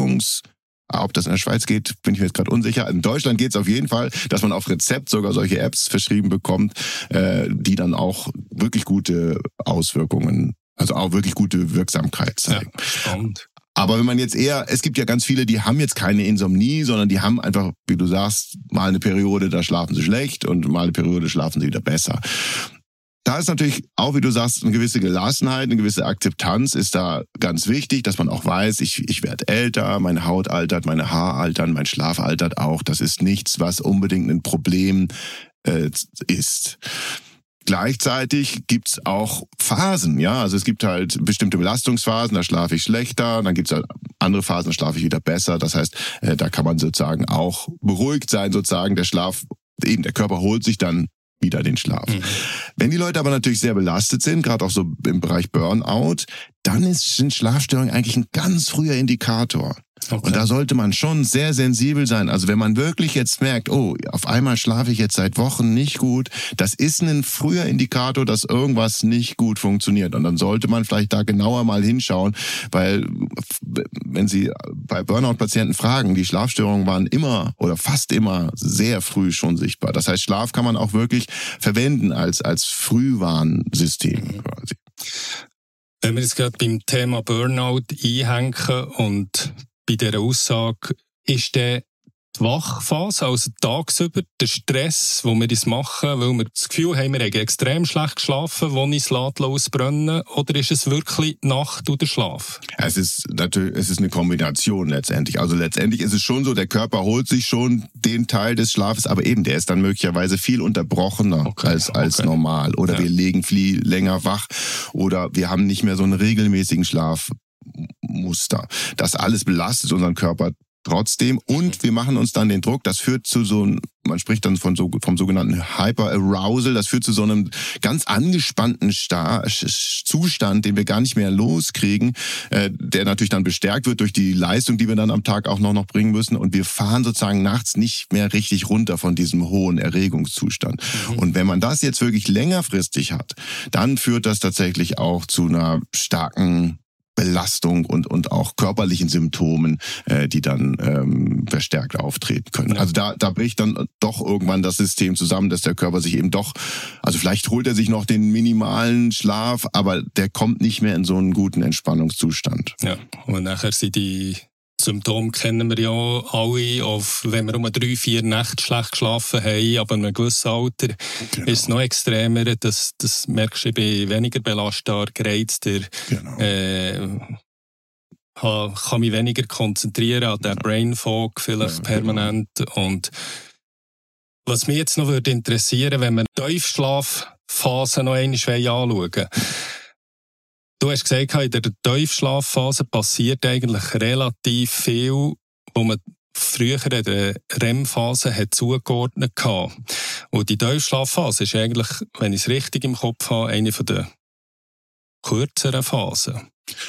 ob das in der Schweiz geht, bin ich mir jetzt gerade unsicher. In Deutschland geht es auf jeden Fall, dass man auf Rezept sogar solche Apps verschrieben bekommt, die dann auch wirklich gute Auswirkungen, also auch wirklich gute Wirksamkeit zeigen. Ja, spannend. Aber wenn man jetzt es gibt ja ganz viele, die haben jetzt keine Insomnie, sondern die haben einfach, wie du sagst, mal eine Periode, da schlafen sie schlecht und mal eine Periode schlafen sie wieder besser. Da ist natürlich auch, wie du sagst, eine gewisse Gelassenheit, eine gewisse Akzeptanz ist da ganz wichtig, dass man auch weiß, ich werde älter, meine Haut altert, meine Haare altern, mein Schlaf altert auch. Das ist nichts, was unbedingt ein Problem ist. Gleichzeitig gibt's auch Phasen, ja. Also es gibt halt bestimmte Belastungsphasen, da schlafe ich schlechter, dann gibt's halt andere Phasen, da schlafe ich wieder besser. Das heißt, da kann man sozusagen auch beruhigt sein, sozusagen der Körper holt sich dann wieder den Schlaf. Mhm. Wenn die Leute aber natürlich sehr belastet sind, gerade auch so im Bereich Burnout, dann sind Schlafstörungen eigentlich ein ganz früher Indikator. Okay. Und da sollte man schon sehr sensibel sein. Also wenn man wirklich jetzt merkt, oh, auf einmal schlafe ich jetzt seit Wochen nicht gut, das ist ein früher Indikator, dass irgendwas nicht gut funktioniert. Und dann sollte man vielleicht da genauer mal hinschauen, weil wenn Sie bei Burnout-Patienten fragen, die Schlafstörungen waren immer oder fast immer sehr früh schon sichtbar. Das heißt, Schlaf kann man auch wirklich verwenden als Frühwarnsystem quasi. Wenn wir jetzt gerade beim Thema Burnout einhängen und bei dieser Aussage, ist der die Wachphase, also tagsüber, der Stress, den wir das machen, weil wir das Gefühl haben, wir haben extrem schlecht geschlafen, wo ich es ausbrennen, oder ist es wirklich Nacht oder Schlaf? Es ist eine Kombination letztendlich. Also letztendlich ist es schon so, der Körper holt sich schon den Teil des Schlafes, aber eben, der ist dann möglicherweise viel unterbrochener als normal. Oder wir legen viel länger wach oder wir haben nicht mehr so einen regelmäßigen Schlafmuster. Das alles belastet unseren Körper trotzdem, und wir machen uns dann den Druck, das führt zu man spricht dann vom sogenannten Hyperarousal, das führt zu so einem ganz angespannten Zustand, den wir gar nicht mehr loskriegen, der natürlich dann bestärkt wird durch die Leistung, die wir dann am Tag auch noch bringen müssen, und wir fahren sozusagen nachts nicht mehr richtig runter von diesem hohen Erregungszustand. Und wenn man das jetzt wirklich längerfristig hat, dann führt das tatsächlich auch zu einer starken Belastung und auch körperlichen Symptomen, die dann verstärkt auftreten können. Ja. Also da bricht dann doch irgendwann das System zusammen, dass der Körper sich eben doch, also vielleicht holt er sich noch den minimalen Schlaf, aber der kommt nicht mehr in so einen guten Entspannungszustand. Ja, und nachher sind die Symptome kennen wir ja alle, wenn wir 3-4 Nächte schlecht geschlafen haben, aber in einem gewissen Alter ist es noch extremer. Das merkst du, ich bin weniger belastet, gereizter, kann mich weniger konzentrieren, an den Brain Fog vielleicht permanent. Und was mich jetzt noch würde interessieren, wenn wir die Tiefschlafphase noch einmal anschauen wollen. Du hast gesagt, in der Tiefschlafphase passiert eigentlich relativ viel, wo man früher in der REM-Phase hat zugeordnet hatte. Und die Tiefschlafphase ist eigentlich, wenn ich es richtig im Kopf habe, eine der kürzeren Phasen.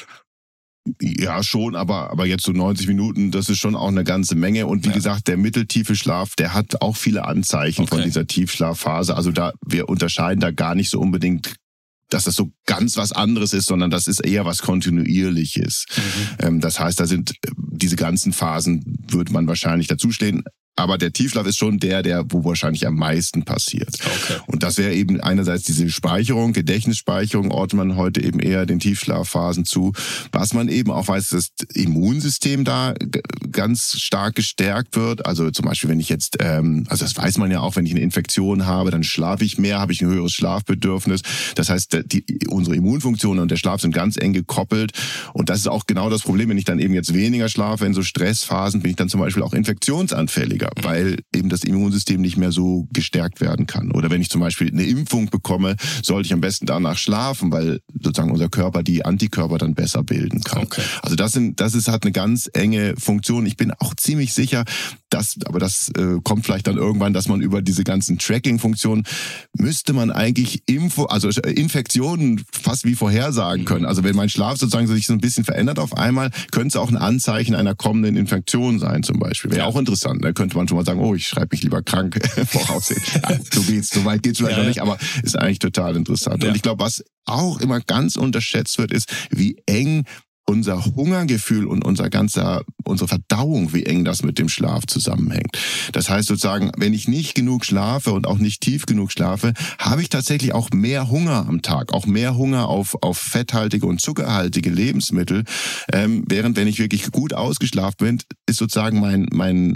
Ja, schon, aber jetzt so 90 Minuten, das ist schon auch eine ganze Menge. Und wie gesagt, der mitteltiefe Schlaf, der hat auch viele Anzeichen von dieser Tiefschlafphase. Also wir unterscheiden da gar nicht so unbedingt, dass das so ganz was anderes ist, sondern das ist eher was Kontinuierliches. Das heißt, da sind diese ganzen Phasen, würde man wahrscheinlich dazustehen. Aber der Tiefschlaf ist schon der wo wahrscheinlich am meisten passiert. Okay. Und das wäre eben einerseits diese Speicherung, Gedächtnisspeicherung, ordnet man heute eben eher den Tiefschlafphasen zu. Was man eben auch weiß, dass das Immunsystem da ganz stark gestärkt wird. Also zum Beispiel, wenn ich jetzt, also das weiß man ja auch, wenn ich eine Infektion habe, dann schlafe ich mehr, habe ich ein höheres Schlafbedürfnis. Das heißt, unsere Immunfunktion und der Schlaf sind ganz eng gekoppelt. Und das ist auch genau das Problem, wenn ich dann eben jetzt weniger schlafe, in so Stressphasen, bin ich dann zum Beispiel auch infektionsanfälliger, weil eben das Immunsystem nicht mehr so gestärkt werden kann. Oder wenn ich zum Beispiel eine Impfung bekomme, sollte ich am besten danach schlafen, weil sozusagen unser Körper die Antikörper dann besser bilden kann. Okay. Also das hat eine ganz enge Funktion. Ich bin auch ziemlich sicher, aber das kommt vielleicht dann irgendwann, dass man über diese ganzen Tracking-Funktionen müsste man eigentlich Infektionen fast wie vorhersagen können. Also wenn mein Schlaf sozusagen sich so ein bisschen verändert auf einmal, könnte es auch ein Anzeichen einer kommenden Infektion sein zum Beispiel. Wäre auch interessant. Da könnte man schon mal sagen, ich schreibe mich lieber krank voraussehen. Ja, so weit geht's vielleicht noch nicht, aber ist eigentlich total interessant. Ja. Und ich glaube, was auch immer ganz unterschätzt wird, ist, wie eng unser Hungergefühl und unsere Verdauung, wie eng das mit dem Schlaf zusammenhängt. Das heißt sozusagen, wenn ich nicht genug schlafe und auch nicht tief genug schlafe, habe ich tatsächlich auch mehr Hunger am Tag, auch mehr Hunger auf fetthaltige und zuckerhaltige Lebensmittel. Während wenn ich wirklich gut ausgeschlafen bin, ist sozusagen mein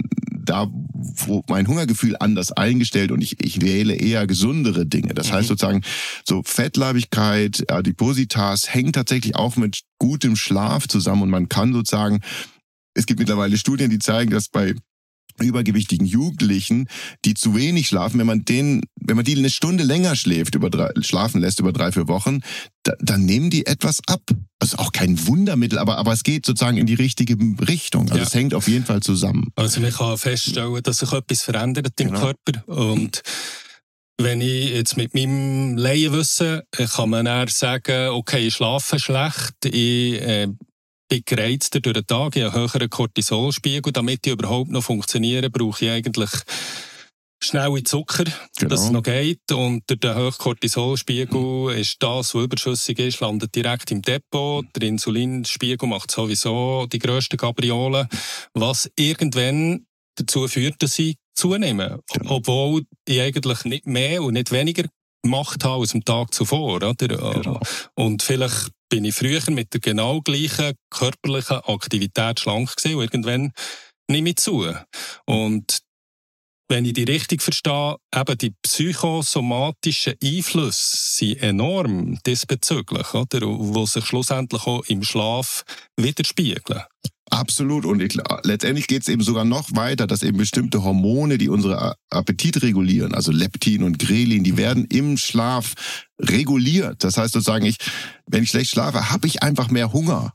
Hungergefühl anders eingestellt und ich wähle eher gesundere Dinge. Das heißt sozusagen, so Fettleibigkeit, Adipositas hängt tatsächlich auch mit gutem Schlaf zusammen und man kann sozusagen, es gibt mittlerweile Studien, die zeigen, dass bei übergewichtigen Jugendlichen, die zu wenig schlafen, wenn man die eine Stunde länger schlafen lässt über 3-4 Wochen, dann nehmen die etwas ab. Also auch kein Wundermittel, aber es geht sozusagen in die richtige Richtung. Also es hängt auf jeden Fall zusammen. Also man kann feststellen, dass sich etwas verändert im Körper. Und wenn ich jetzt mit meinem Laienwissen, kann man eher sagen, okay, ich schlafe schlecht, ich bin gereizter durch den Tag, ich habe einen höheren Cortisolspiegel. Damit ich überhaupt noch funktioniere, brauche ich eigentlich schnelle Zucker, dass es noch geht. Und durch den hohen Cortisolspiegel ist das, was überschüssig ist, landet direkt im Depot. Der Insulinspiegel macht sowieso die grössten Gabriolen, was irgendwann dazu führt, dass ich zunehme. Obwohl ich eigentlich nicht mehr und nicht weniger Macht habe als am Tag zuvor. Oder? Und vielleicht bin ich früher mit der genau gleichen körperlichen Aktivität schlank gewesen und irgendwann nehme ich zu. Und wenn ich die richtig verstehe, eben die psychosomatischen Einflüsse sind enorm diesbezüglich, oder? Die sich schlussendlich auch im Schlaf widerspiegeln. Absolut. Und letztendlich geht es eben sogar noch weiter, dass eben bestimmte Hormone, die unsere Appetit regulieren, also Leptin und Grelin, die werden im Schlaf reguliert. Das heißt sozusagen, wenn ich schlecht schlafe, habe ich einfach mehr Hunger.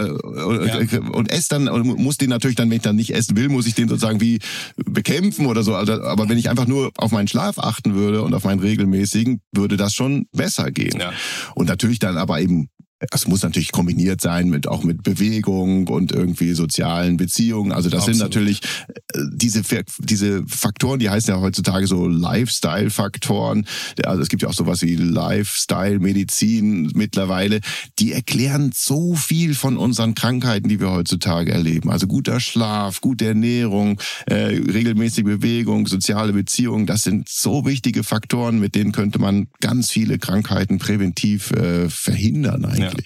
Und esse dann, und muss den natürlich dann, wenn ich dann nicht essen will, muss ich den sozusagen wie bekämpfen oder so. Also, aber wenn ich einfach nur auf meinen Schlaf achten würde und auf meinen regelmäßigen, würde das schon besser gehen. Ja. Und natürlich dann aber eben, es muss natürlich kombiniert sein auch mit Bewegung und irgendwie sozialen Beziehungen. Also das Absolut. Sind natürlich diese Faktoren, die heißen ja heutzutage so Lifestyle-Faktoren. Also es gibt ja auch sowas wie Lifestyle-Medizin mittlerweile. Die erklären so viel von unseren Krankheiten, die wir heutzutage erleben. Also guter Schlaf, gute Ernährung, regelmäßige Bewegung, soziale Beziehungen. Das sind so wichtige Faktoren, mit denen könnte man ganz viele Krankheiten präventiv verhindern eigentlich. Ja.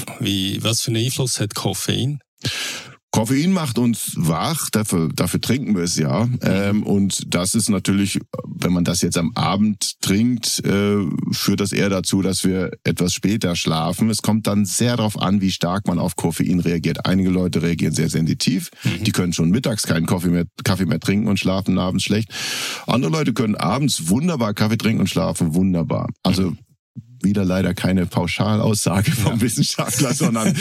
Was für einen Einfluss hat Koffein? Koffein macht uns wach, dafür trinken wir es ja. Und das ist natürlich, wenn man das jetzt am Abend trinkt, führt das eher dazu, dass wir etwas später schlafen. Es kommt dann sehr darauf an, wie stark man auf Koffein reagiert. Einige Leute reagieren sehr sensitiv. Die können schon mittags keinen Kaffee mehr trinken und schlafen abends schlecht. Andere Leute können abends wunderbar Kaffee trinken und schlafen wunderbar. Also wieder leider keine Pauschalaussage vom Wissenschaftler, sondern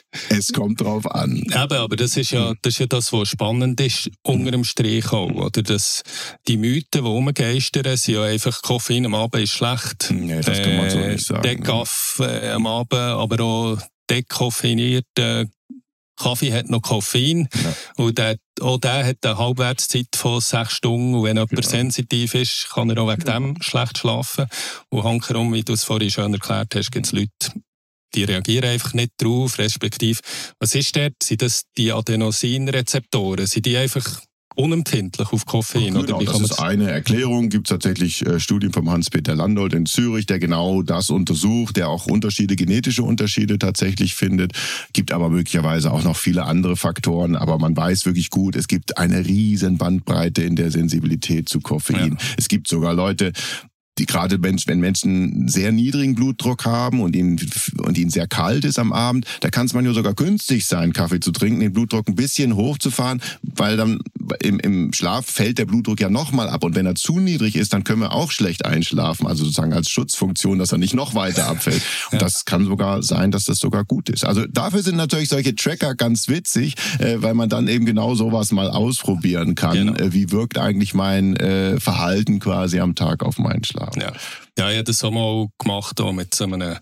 es kommt drauf an. Aber das ist ja das, was spannend ist, unter dem Strich auch. Oder? Die Mythen, die rumgeistern, sind ja einfach, Koffein am Abend ist schlecht. Nee, das kann man so nicht sagen. Decaf am Abend, aber auch dekoffeiniert. Kaffee hat noch Koffein und auch der hat eine Halbwertszeit von 6 Stunden und wenn jemand sensitiv ist, kann er auch wegen dem schlecht schlafen. Und hankerum, wie du es vorhin schön erklärt hast, gibt es Leute, die reagieren einfach nicht drauf, respektive, was ist dort? Sind das die Adenosinrezeptoren? Sind die einfach unempfindlich auf Koffein? Genau, das ist eine Erklärung. Gibt es tatsächlich Studien vom Hans-Peter Landolt in Zürich, der genau das untersucht, der auch genetische Unterschiede tatsächlich findet. Gibt aber möglicherweise auch noch viele andere Faktoren. Aber man weiß wirklich gut, es gibt eine riesen Bandbreite in der Sensibilität zu Koffein. Ja. Es gibt sogar Leute, die gerade wenn Menschen sehr niedrigen Blutdruck haben und ihnen sehr kalt ist am Abend, da kann es manchmal sogar günstig sein, Kaffee zu trinken, den Blutdruck ein bisschen hochzufahren, weil dann im Schlaf fällt der Blutdruck ja nochmal ab. Und wenn er zu niedrig ist, dann können wir auch schlecht einschlafen, also sozusagen als Schutzfunktion, dass er nicht noch weiter abfällt. Und das kann sogar sein, dass das sogar gut ist. Also dafür sind natürlich solche Tracker ganz witzig, weil man dann eben genau sowas mal ausprobieren kann. Genau. Wie wirkt eigentlich mein Verhalten quasi am Tag auf meinen Schlaf? Ja, ich habe das auch mal gemacht auch mit so einem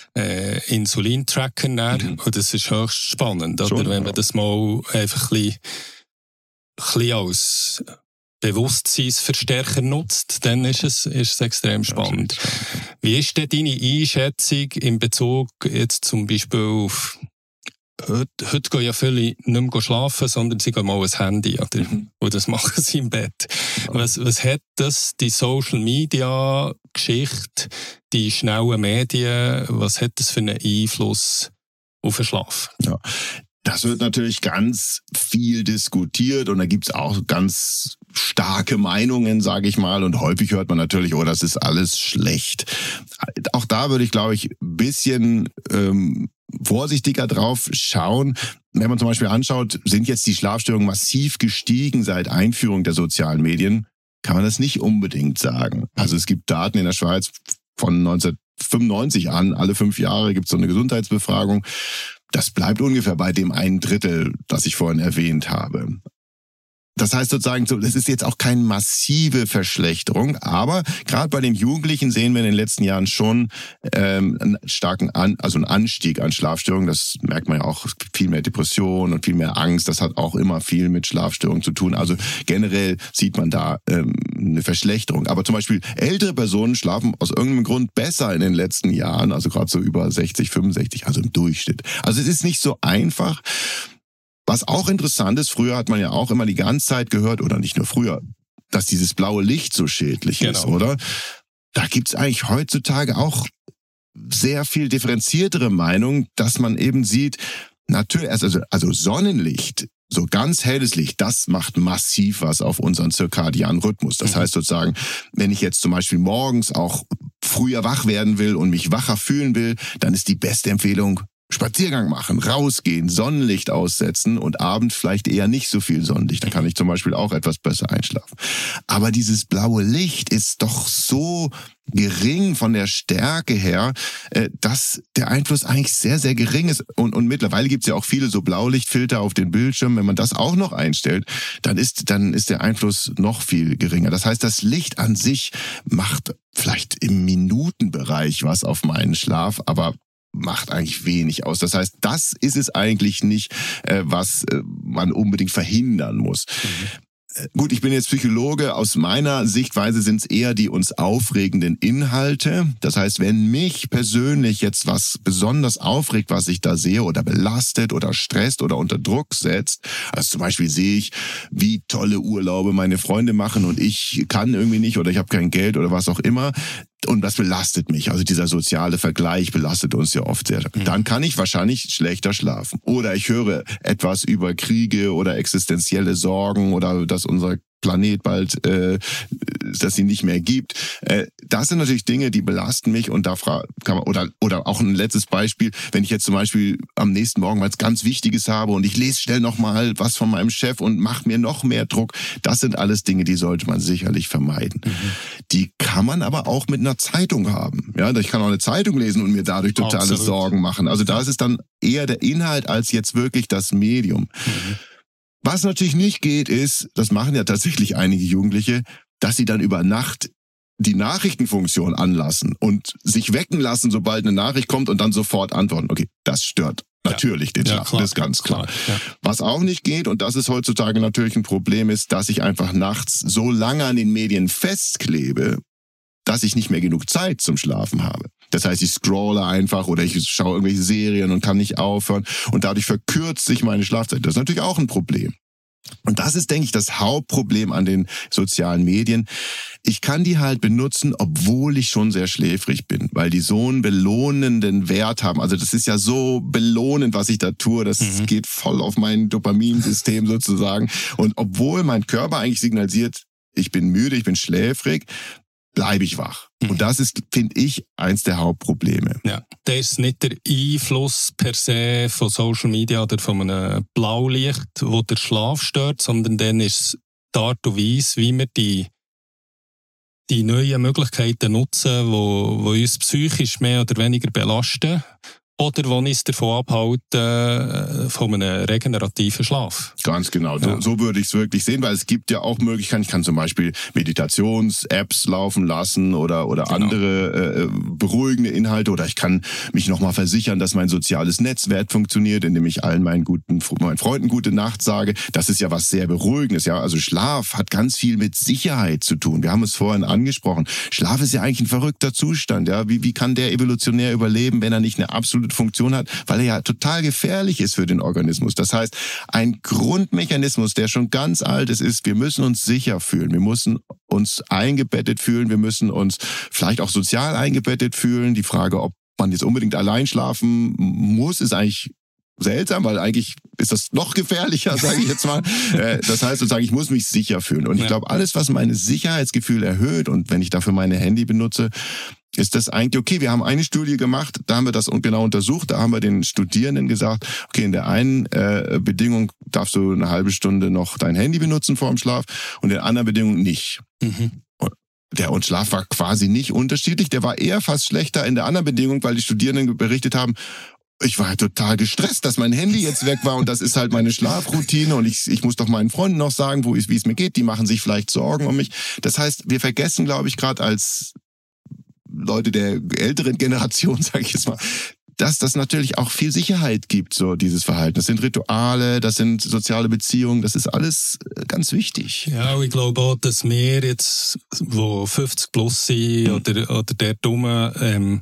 Insulin-Tracker. Und das ist höchst spannend, oder? Wenn man das mal einfach ein bisschen als Bewusstseinsverstärker nutzt, dann ist es extrem spannend. Wie ist denn deine Einschätzung in Bezug jetzt zum Beispiel auf Heute gehen ja viele nicht mehr schlafen, sondern sie gehen mal ans Handy, oder? Und das machen sie im Bett. Was hat das, die Social-Media-Geschichte, die schnellen Medien, was hat das für einen Einfluss auf den Schlaf? Ja. Das wird natürlich ganz viel diskutiert und da gibt's auch ganz starke Meinungen, sage ich mal. Und häufig hört man natürlich, oh, das ist alles schlecht. Auch da würde ich, glaube ich, ein bisschen vorsichtiger drauf schauen. Wenn man zum Beispiel anschaut, sind jetzt die Schlafstörungen massiv gestiegen seit Einführung der sozialen Medien, kann man das nicht unbedingt sagen. Also es gibt Daten in der Schweiz von 1995 an, alle 5 Jahre gibt es so eine Gesundheitsbefragung. Das bleibt ungefähr bei dem 1/3, das ich vorhin erwähnt habe. Das heißt sozusagen, das ist jetzt auch keine massive Verschlechterung, aber gerade bei den Jugendlichen sehen wir in den letzten Jahren schon einen starken einen Anstieg an Schlafstörungen. Das merkt man ja auch, es gibt viel mehr Depression und viel mehr Angst. Das hat auch immer viel mit Schlafstörungen zu tun. Also generell sieht man da eine Verschlechterung. Aber zum Beispiel ältere Personen schlafen aus irgendeinem Grund besser in den letzten Jahren, also gerade so über 60, 65, also im Durchschnitt. Also es ist nicht so einfach. Was auch interessant ist, früher hat man ja auch immer die ganze Zeit gehört, oder nicht nur früher, dass dieses blaue Licht so schädlich ist, oder? Da gibt's eigentlich heutzutage auch sehr viel differenziertere Meinung, dass man eben sieht, natürlich, also Sonnenlicht, so ganz helles Licht, das macht massiv was auf unseren zirkadianen Rhythmus. Das heißt sozusagen, wenn ich jetzt zum Beispiel morgens auch früher wach werden will und mich wacher fühlen will, dann ist die beste Empfehlung, Spaziergang machen, rausgehen, Sonnenlicht aussetzen und abends vielleicht eher nicht so viel Sonnenlicht. Da kann ich zum Beispiel auch etwas besser einschlafen. Aber dieses blaue Licht ist doch so gering von der Stärke her, dass der Einfluss eigentlich sehr, sehr gering ist. Und mittlerweile gibt es ja auch viele so Blaulichtfilter auf den Bildschirmen. Wenn man das auch noch einstellt, dann ist der Einfluss noch viel geringer. Das heißt, das Licht an sich macht vielleicht im Minutenbereich was auf meinen Schlaf, aber macht eigentlich wenig aus. Das heißt, das ist es eigentlich nicht, was man unbedingt verhindern muss. Gut, ich bin jetzt Psychologe. Aus meiner Sichtweise sind es eher die uns aufregenden Inhalte. Das heißt, wenn mich persönlich jetzt was besonders aufregt, was ich da sehe oder belastet oder stresst oder unter Druck setzt, also zum Beispiel sehe ich, wie tolle Urlaube meine Freunde machen und ich kann irgendwie nicht oder ich habe kein Geld oder was auch immer, und das belastet mich. Also dieser soziale Vergleich belastet uns ja oft sehr. Dann kann ich wahrscheinlich schlechter schlafen. Oder ich höre etwas über Kriege oder existenzielle Sorgen oder dass unser Planet bald, dass sie nicht mehr gibt. Das sind natürlich Dinge, die belasten mich und da kann man, oder auch ein letztes Beispiel, wenn ich jetzt zum Beispiel am nächsten Morgen was ganz Wichtiges habe und ich lese schnell nochmal was von meinem Chef und mache mir noch mehr Druck. Das sind alles Dinge, die sollte man sicherlich vermeiden. Die kann man aber auch mit einer Zeitung haben. Ja, ich kann auch eine Zeitung lesen und mir dadurch totale Sorgen machen. Also da ist es dann eher der Inhalt als jetzt wirklich das Medium. Was natürlich nicht geht, ist, das machen ja tatsächlich einige Jugendliche, dass sie dann über Nacht die Nachrichtenfunktion anlassen und sich wecken lassen, sobald eine Nachricht kommt und dann sofort antworten. Okay, das stört natürlich den Schlaf, das ist ganz klar. Ja. Was auch nicht geht, und das ist heutzutage natürlich ein Problem, ist, dass ich einfach nachts so lange an den Medien festklebe, dass ich nicht mehr genug Zeit zum Schlafen habe. Das heißt, ich scrolle einfach oder ich schaue irgendwelche Serien und kann nicht aufhören und dadurch verkürzt sich meine Schlafzeit. Das ist natürlich auch ein Problem. Und das ist, denke ich, das Hauptproblem an den sozialen Medien. Ich kann die halt benutzen, obwohl ich schon sehr schläfrig bin, weil die so einen belohnenden Wert haben. Also das ist ja so belohnend, was ich da tue. Das geht voll auf mein Dopaminsystem sozusagen. Und obwohl mein Körper eigentlich signalisiert, ich bin müde, ich bin schläfrig, bleibe ich wach. Und das ist, finde ich, eins der Hauptprobleme. Ja, das ist nicht der Einfluss per se von Social Media oder von einem Blaulicht, wo der Schlaf stört, sondern dann ist es die Art und Weise, wie wir die neuen Möglichkeiten nutzen, wo uns psychisch mehr oder weniger belasten. Oder wo uns davon abhalten von einem regenerativen Schlaf. Ganz genau, so würde ich es wirklich sehen, weil es gibt ja auch Möglichkeiten, ich kann zum Beispiel Meditations-Apps laufen lassen oder andere beruhigende Inhalte oder ich kann mich nochmal versichern, dass mein soziales Netzwerk funktioniert, indem ich allen meinen Freunden gute Nacht sage. Das ist ja was sehr Beruhigendes. Ja, also Schlaf hat ganz viel mit Sicherheit zu tun. Wir haben es vorhin angesprochen. Schlaf ist ja eigentlich ein verrückter Zustand. Ja, wie kann der evolutionär überleben, wenn er nicht eine absolute Funktion hat, weil er ja total gefährlich ist für den Organismus. Das heißt, ein Grundmechanismus, der schon ganz alt ist, wir müssen uns sicher fühlen, wir müssen uns eingebettet fühlen, wir müssen uns vielleicht auch sozial eingebettet fühlen. Die Frage, ob man jetzt unbedingt allein schlafen muss, ist eigentlich seltsam, weil eigentlich ist das noch gefährlicher, sage ich jetzt mal. Das heißt sozusagen, ich muss mich sicher fühlen. Und ich glaube, alles, was meine Sicherheitsgefühl erhöht und wenn ich dafür meine Handy benutze, ist das eigentlich okay. Wir haben eine Studie gemacht, da haben wir das genau untersucht, da haben wir den Studierenden gesagt, okay, in der einen Bedingung darfst du eine halbe Stunde noch dein Handy benutzen vor dem Schlaf und in der anderen Bedingung nicht. Der Schlaf war quasi nicht unterschiedlich, der war eher fast schlechter in der anderen Bedingung, weil die Studierenden berichtet haben, ich war total gestresst, dass mein Handy jetzt weg war und das ist halt meine Schlafroutine und ich muss doch meinen Freunden noch sagen, wie es mir geht, die machen sich vielleicht Sorgen um mich. Das heißt, wir vergessen, glaube ich, gerade als Leute der älteren Generation, sage ich jetzt mal, dass das natürlich auch viel Sicherheit gibt, so dieses Verhalten. Das sind Rituale, das sind soziale Beziehungen, das ist alles ganz wichtig. Ja, ich glaube auch, dass wir jetzt, wo 50 plus sind oder der Dumme,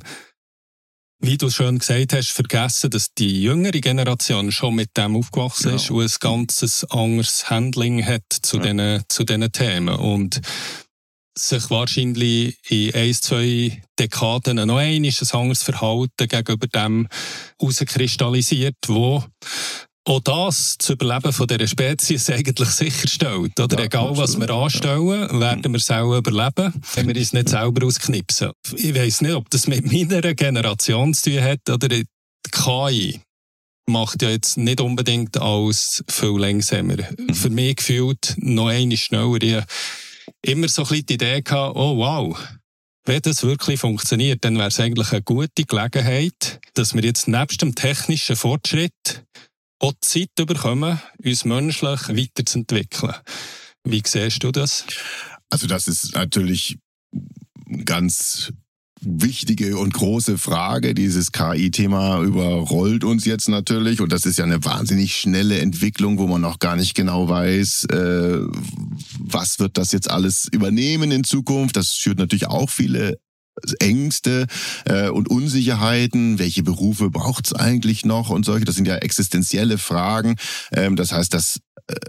wie du schön gesagt hast, vergessen, dass die jüngere Generation schon mit dem aufgewachsen ist und ein ganzes anderes Handling hat zu diesen Themen. Und sich wahrscheinlich in 1-2 Dekaden noch ein anderes Verhalten gegenüber dem herauskristallisiert, wo auch das Überleben von dieser Spezies eigentlich sicherstellt. Oder? Ja, egal, was wir anstellen, werden wir es auch überleben, wenn wir uns nicht selber ausknipsen. Ich weiss nicht, ob das mit meiner Generation zu tun hat. Oder die KI macht ja jetzt nicht unbedingt alles viel langsamer. Für mich gefühlt noch eine schneller. Ich habe immer so ein bisschen die Idee gehabt, oh wow, wenn das wirklich funktioniert, dann wäre es eigentlich eine gute Gelegenheit, dass wir jetzt nebst dem technischen Fortschritt auch die Zeit bekommen, uns menschlich weiterzuentwickeln. Wie siehst du das? Also das ist natürlich ganz wichtige und große Frage. Dieses KI-Thema überrollt uns jetzt natürlich und das ist ja eine wahnsinnig schnelle Entwicklung, wo man noch gar nicht genau weiß, was wird das jetzt alles übernehmen in Zukunft. Das führt natürlich auch viele Ängste und Unsicherheiten. Welche Berufe braucht es eigentlich noch und solche? Das sind ja existenzielle Fragen. Das heißt, das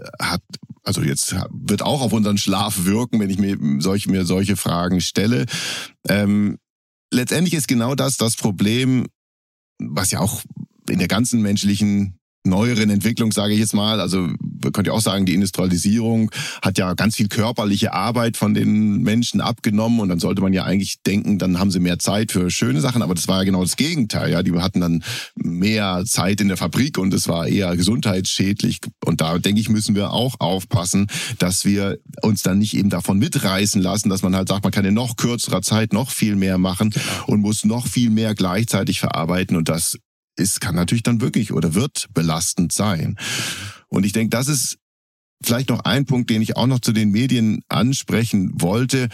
wird auch auf unseren Schlaf wirken, wenn ich mir solche Fragen stelle. Letztendlich ist genau das Problem, was ja auch in der ganzen menschlichen neueren Entwicklung, sage ich jetzt mal, also man könnte ja auch sagen, die Industrialisierung hat ja ganz viel körperliche Arbeit von den Menschen abgenommen und dann sollte man ja eigentlich denken, dann haben sie mehr Zeit für schöne Sachen, aber das war ja genau das Gegenteil, ja, die hatten dann mehr Zeit in der Fabrik und es war eher gesundheitsschädlich und da denke ich, müssen wir auch aufpassen, dass wir uns dann nicht eben davon mitreißen lassen, dass man halt sagt, man kann in noch kürzerer Zeit noch viel mehr machen und muss noch viel mehr gleichzeitig verarbeiten und das kann natürlich dann wirklich oder wird belastend sein. Und ich denke, das ist vielleicht noch ein Punkt, den ich auch noch zu den Medien ansprechen wollte.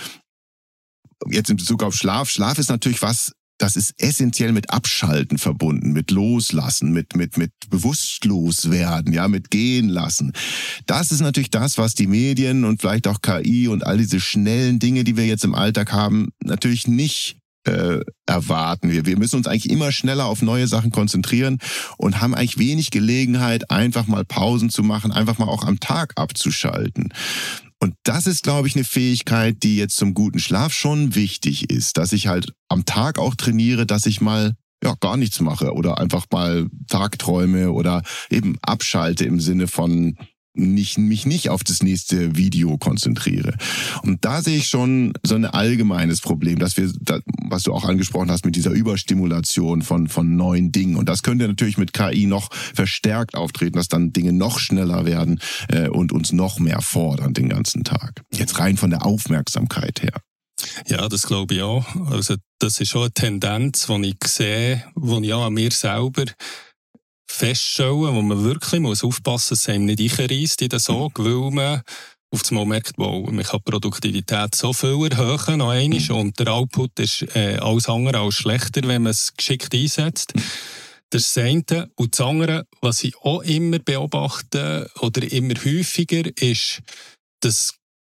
Jetzt in Bezug auf Schlaf. Schlaf ist natürlich das ist essentiell mit Abschalten verbunden, mit Loslassen, mit bewusstlos werden, ja, mit gehen lassen. Das ist natürlich das, was die Medien und vielleicht auch KI und all diese schnellen Dinge, die wir jetzt im Alltag haben, natürlich nicht erwarten. Wir müssen uns eigentlich immer schneller auf neue Sachen konzentrieren und haben eigentlich wenig Gelegenheit, einfach mal Pausen zu machen, einfach mal auch am Tag abzuschalten. Und das ist, glaube ich, eine Fähigkeit, die jetzt zum guten Schlaf schon wichtig ist, dass ich halt am Tag auch trainiere, dass ich mal gar nichts mache oder einfach mal Tagträume oder eben abschalte im Sinne von mich nicht auf das nächste Video konzentriere. Und da sehe ich schon so ein allgemeines Problem, dass was du auch angesprochen hast mit dieser Überstimulation von neuen Dingen. Und das könnte natürlich mit KI noch verstärkt auftreten, dass dann Dinge noch schneller werden und uns noch mehr fordern den ganzen Tag. Jetzt rein von der Aufmerksamkeit her. Ja, das glaube ich auch. Also das ist schon eine Tendenz, die ich sehe, die ich auch an mir selber feststellen, wo man wirklich muss aufpassen muss, dass es einem nicht einreisst in den Sog, weil man auf das Mal merkt, wow, man kann die Produktivität so viel erhöhen noch einmal, und der Output ist alles andere als schlechter, wenn man es geschickt einsetzt. Das ist das eine. Und das andere, was ich auch immer beobachte oder immer häufiger, ist, dass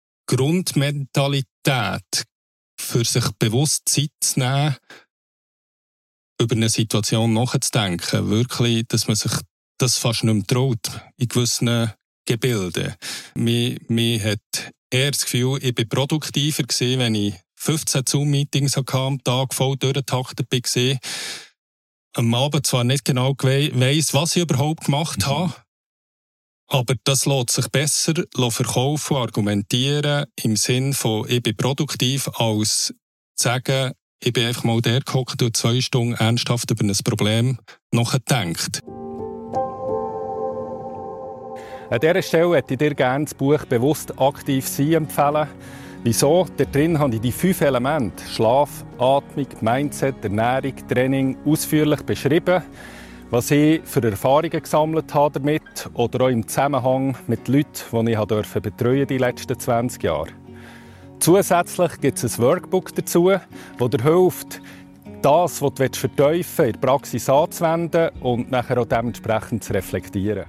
Grundmentalität, für sich bewusst Zeit zu nehmen, über eine Situation nachzudenken, wirklich, dass man sich das fast nicht mehr traut, in gewissen Gebilden. Mir hat eher das Gefühl, ich bin produktiver gewesen, wenn ich 15 Zoom-Meetings am Tag voll durchgetaktet war. Am Abend zwar nicht genau weiss, was ich überhaupt gemacht habe, aber das lässt sich besser verkaufen und argumentieren im Sinn von, ich bin produktiv, als zu sagen, ich bin einfach mal der gehockt und 2 Stunden ernsthaft über ein Problem nachgedacht. An dieser Stelle hätte ich dir gerne das Buch «Bewusst aktiv sein» empfehlen. Wieso? Da drin habe ich die 5 Elemente Schlaf, Atmung, Mindset, Ernährung, Training ausführlich beschrieben, was ich für Erfahrungen gesammelt habe damit oder auch im Zusammenhang mit Leuten, die ich betreuen die letzten 20 Jahre. Zusätzlich gibt es ein Workbook dazu, das dir hilft, das, was du vertiefen willst, in der Praxis anzuwenden und nachher auch dementsprechend zu reflektieren.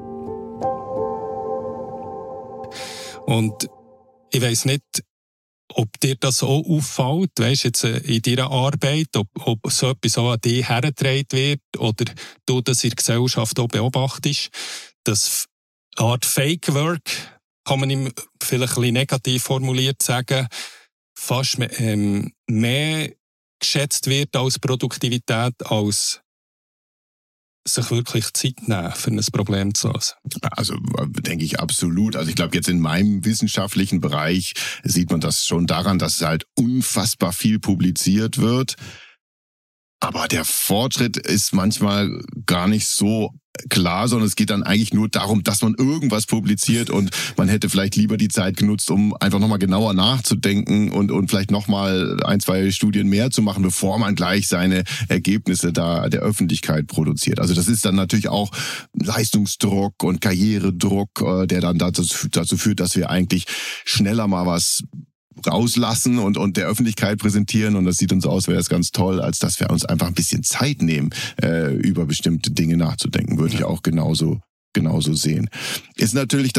Und ich weiss nicht, ob dir das auch auffällt, weisst, jetzt in deiner Arbeit, ob so etwas auch an dich hergetragen wird oder du das in der Gesellschaft auch beobachtest, dass eine Art Fake Work, kann man ihm vielleicht ein bisschen negativ formuliert sagen, fast mehr geschätzt wird als Produktivität, als sich wirklich Zeit nehmen, für ein Problem zu lösen. Also denke ich absolut. Also ich glaube, jetzt in meinem wissenschaftlichen Bereich sieht man das schon daran, dass halt unfassbar viel publiziert wird. Aber der Fortschritt ist manchmal gar nicht so klar, sondern es geht dann eigentlich nur darum, dass man irgendwas publiziert und man hätte vielleicht lieber die Zeit genutzt, um einfach nochmal genauer nachzudenken und vielleicht nochmal 1, 2 Studien mehr zu machen, bevor man gleich seine Ergebnisse da der Öffentlichkeit produziert. Also das ist dann natürlich auch Leistungsdruck und Karrieredruck, der dann dazu führt, dass wir eigentlich schneller mal was rauslassen und der Öffentlichkeit präsentieren, und das sieht uns aus, wäre das ganz toll, als dass wir uns einfach ein bisschen Zeit nehmen, über bestimmte Dinge nachzudenken, würde ich auch genauso sehen. Ist natürlich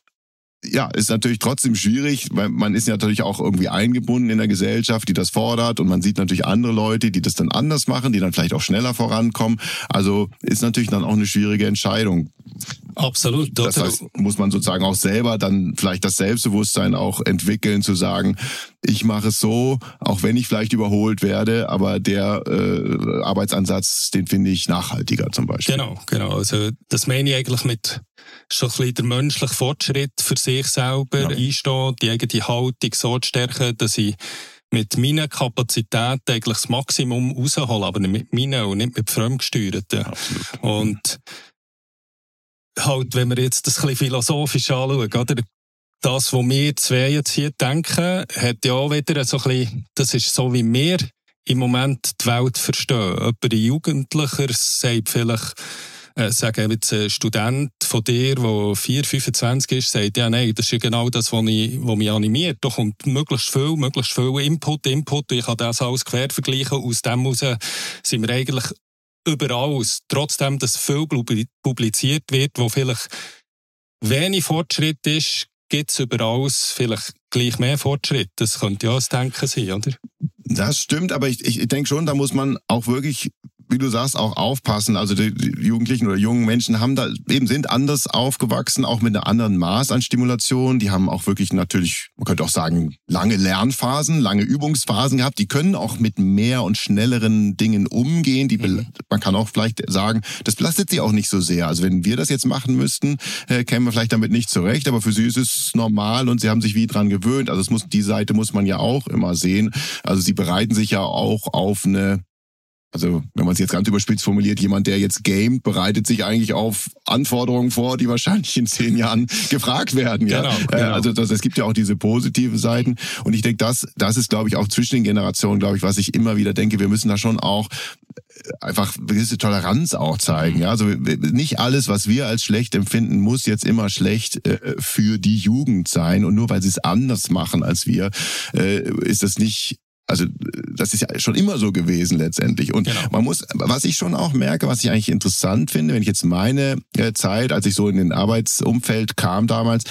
trotzdem schwierig, weil man ist ja natürlich auch irgendwie eingebunden in der Gesellschaft, die das fordert, und man sieht natürlich andere Leute, die das dann anders machen, die dann vielleicht auch schneller vorankommen. Also ist natürlich dann auch eine schwierige Entscheidung. Absolut. Das heißt, muss man sozusagen auch selber dann vielleicht das Selbstbewusstsein auch entwickeln, zu sagen, ich mache es so, auch wenn ich vielleicht überholt werde, aber der Arbeitsansatz, den finde ich nachhaltiger zum Beispiel. Genau. Also das meine ich eigentlich mit schon ein bisschen der menschliche Fortschritt für sich selber einstehen, die eigene Haltung so zu stärken, dass ich mit meinen Kapazitäten eigentlich das Maximum raushole, aber nicht mit meinen und nicht mit fremdgesteuerten. Absolut. Und halt, wenn wir jetzt das ein bisschen philosophisch anschauen, oder? Das, was wir zwei jetzt hier denken, hat ja auch wieder so ein bisschen, das ist so, wie wir im Moment die Welt verstehen. Jemand Jugendlicher sagt vielleicht, sagen jetzt ein Student von dir, der 4, 25 ist, sagt, ja, nein, das ist ja genau das, was mich animiert. Da kommt möglichst viel Input, und ich kann das alles quer vergleichen. Aus dem heraus sind wir eigentlich überall, trotzdem, dass viel publiziert wird, wo vielleicht wenig Fortschritt ist, gibt es überall vielleicht gleich mehr Fortschritt. Das könnte ja das Denken sein, oder? Das stimmt, aber ich denke schon, da muss man auch wirklich, wie du sagst, auch aufpassen. Also die Jugendlichen oder jungen Menschen sind anders aufgewachsen, auch mit einem anderen Maß an Stimulation. Die haben auch wirklich natürlich, man könnte auch sagen, lange Lernphasen, lange Übungsphasen gehabt. Die können auch mit mehr und schnelleren Dingen umgehen. Man kann auch vielleicht sagen, das belastet sie auch nicht so sehr. Also wenn wir das jetzt machen müssten, kämen wir vielleicht damit nicht zurecht. Aber für sie ist es normal und sie haben sich wie dran gewöhnt. Also die Seite muss man ja auch immer sehen. Also sie bereiten sich ja auch auf also wenn man es jetzt ganz überspitzt formuliert, jemand, der jetzt gamet, bereitet sich eigentlich auf Anforderungen vor, die wahrscheinlich in 10 Jahren gefragt werden. Ja? Genau. Also es gibt ja auch diese positive Seiten. Und ich denke, das ist, glaube ich, auch zwischen den Generationen, glaube ich, was ich immer wieder denke, wir müssen da schon auch einfach gewisse Toleranz auch zeigen. Ja? Also nicht alles, was wir als schlecht empfinden, muss jetzt immer schlecht für die Jugend sein. Und nur weil sie es anders machen als wir, ist das nicht... Also das ist ja schon immer so gewesen letztendlich. Und was ich schon auch merke, was ich eigentlich interessant finde, wenn ich jetzt meine Zeit, als ich so in den Arbeitsumfeld kam damals,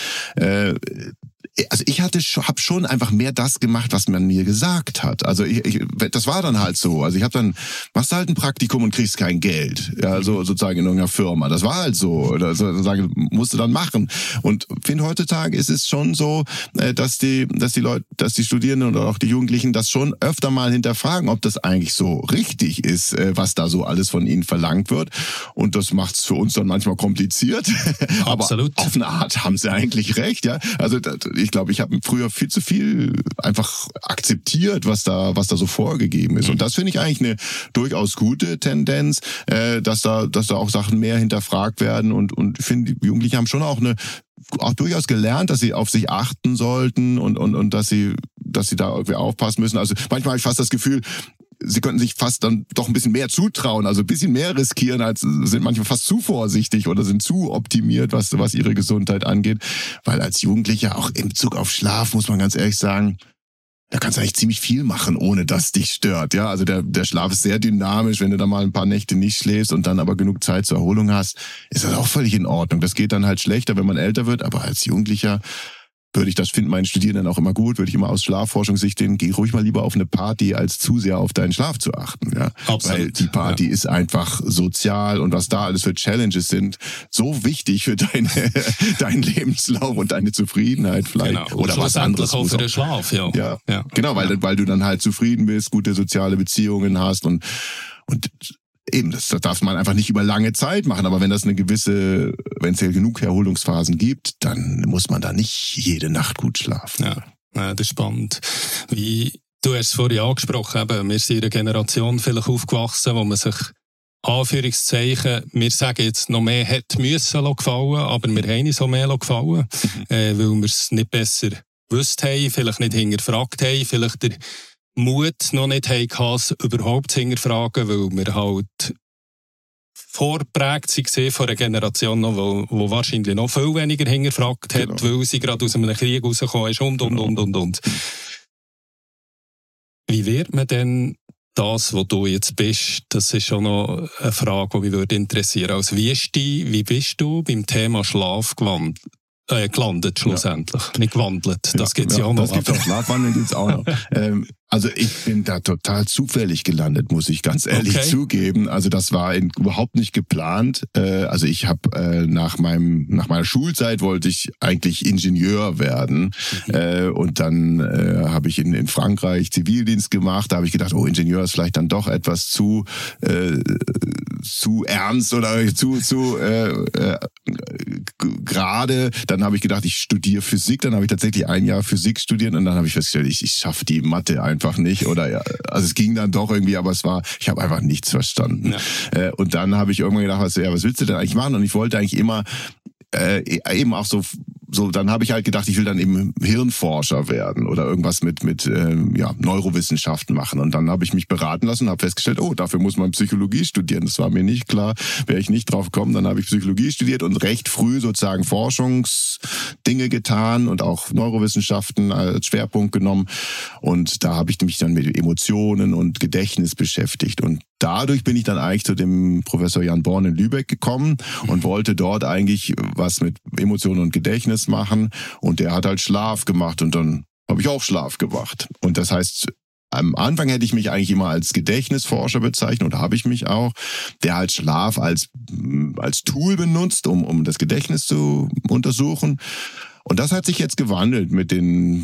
also ich habe schon einfach mehr das gemacht, was man mir gesagt hat. Also das war dann halt so. Also machst du halt ein Praktikum und kriegst kein Geld, ja, so sozusagen in irgendeiner Firma. Das war halt so. Oder sozusagen musst du dann machen. Und finde, heutzutage ist es schon so, dass die Studierenden oder auch die Jugendlichen das schon öfter mal hinterfragen, ob das eigentlich so richtig ist, was da so alles von ihnen verlangt wird. Und das macht es für uns dann manchmal kompliziert. Absolut. Aber auf eine Art haben sie eigentlich recht, ja. Also ich glaube, ich habe früher viel zu viel einfach akzeptiert, was da so vorgegeben ist. Und das finde ich eigentlich eine durchaus gute Tendenz, dass da auch Sachen mehr hinterfragt werden. Und ich finde, die Jugendlichen haben schon auch durchaus gelernt, dass sie auf sich achten sollten und dass sie da irgendwie aufpassen müssen. Also manchmal habe ich fast das Gefühl, sie könnten sich fast dann doch ein bisschen mehr zutrauen, also ein bisschen mehr riskieren, als sind manchmal fast zu vorsichtig oder sind zu optimiert, was ihre Gesundheit angeht. Weil als Jugendlicher, auch in Bezug auf Schlaf, muss man ganz ehrlich sagen, da kannst du eigentlich ziemlich viel machen, ohne dass dich stört. Ja, also der Schlaf ist sehr dynamisch. Wenn du da mal ein paar Nächte nicht schläfst und dann aber genug Zeit zur Erholung hast, ist das auch völlig in Ordnung. Das geht dann halt schlechter, wenn man älter wird, aber als Jugendlicher finden meine Studierenden auch immer gut, würde ich immer aus Schlafforschungssicht sehen, geh ruhig mal lieber auf eine Party, als zu sehr auf deinen Schlaf zu achten. Ja? Absolut. Weil die Party ist einfach sozial und was da alles für Challenges sind, so wichtig für deinen Lebenslauf und deine Zufriedenheit vielleicht. Genau. Oder was anderes. Auch für den Schlaf, ja. Genau, weil du dann halt zufrieden bist, gute soziale Beziehungen hast und eben, das darf man einfach nicht über lange Zeit machen, aber wenn es ja genug Erholungsphasen gibt, dann muss man da nicht jede Nacht gut schlafen. Ja, das ist spannend. Wie du hast es vorhin angesprochen, eben, wir sind in einer Generation vielleicht aufgewachsen, wo man sich Anführungszeichen, wir sagen jetzt noch mehr hätte müssen gefallen, aber wir haben uns auch mehr gefallen, weil wir es nicht besser gewusst haben, vielleicht nicht hinterfragt haben, vielleicht der Mut noch nicht hatten, es überhaupt zu hinterfragen, weil wir halt vorgeprägt waren von einer Generation, die wahrscheinlich noch viel weniger hinterfragt hat, weil sie gerade aus einem Krieg rausgekommen ist und. Wie wird man denn das, wo du jetzt bist, das ist schon noch eine Frage, die mich würde interessieren. Also wie bist du beim Thema Schlaf gelandet schlussendlich? Ja. Nicht gewandelt, das gibt's ja auch noch. Das gibt auch Schlafwandeln, gibt's auch noch. Also ich bin da total zufällig gelandet, muss ich ganz ehrlich zugeben. Also das war überhaupt nicht geplant. Also ich habe nach meiner Schulzeit wollte ich eigentlich Ingenieur werden. Und dann habe ich in Frankreich Zivildienst gemacht. Da habe ich gedacht, Ingenieur ist vielleicht dann doch etwas zu ernst oder zu gerade. Dann habe ich gedacht, ich studiere Physik. Dann habe ich tatsächlich 1 Jahr Physik studiert und dann habe ich festgestellt, ich schaffe die Mathe einfach nicht. Also es ging dann doch irgendwie, aber ich habe einfach nichts verstanden. Ja. Und dann habe ich irgendwann gedacht, was willst du denn eigentlich machen? Und ich wollte eigentlich immer eben auch so, dann habe ich halt gedacht, ich will dann eben Hirnforscher werden oder irgendwas mit Neurowissenschaften machen. Und dann habe ich mich beraten lassen und habe festgestellt, dafür muss man Psychologie studieren. Das war mir nicht klar, wäre ich nicht drauf gekommen. Dann habe ich Psychologie studiert und recht früh sozusagen Forschungsdinge getan und auch Neurowissenschaften als Schwerpunkt genommen. Und da habe ich mich dann mit Emotionen und Gedächtnis beschäftigt. Und dadurch bin ich dann eigentlich zu dem Professor Jan Born in Lübeck gekommen und wollte dort eigentlich was mit Emotionen und Gedächtnis machen. Und der hat halt Schlaf gemacht und dann habe ich auch Schlaf gemacht. Und das heißt, am Anfang hätte ich mich eigentlich immer als Gedächtnisforscher bezeichnet oder habe ich mich auch, der halt Schlaf als Tool benutzt, um das Gedächtnis zu untersuchen. Und das hat sich jetzt gewandelt mit den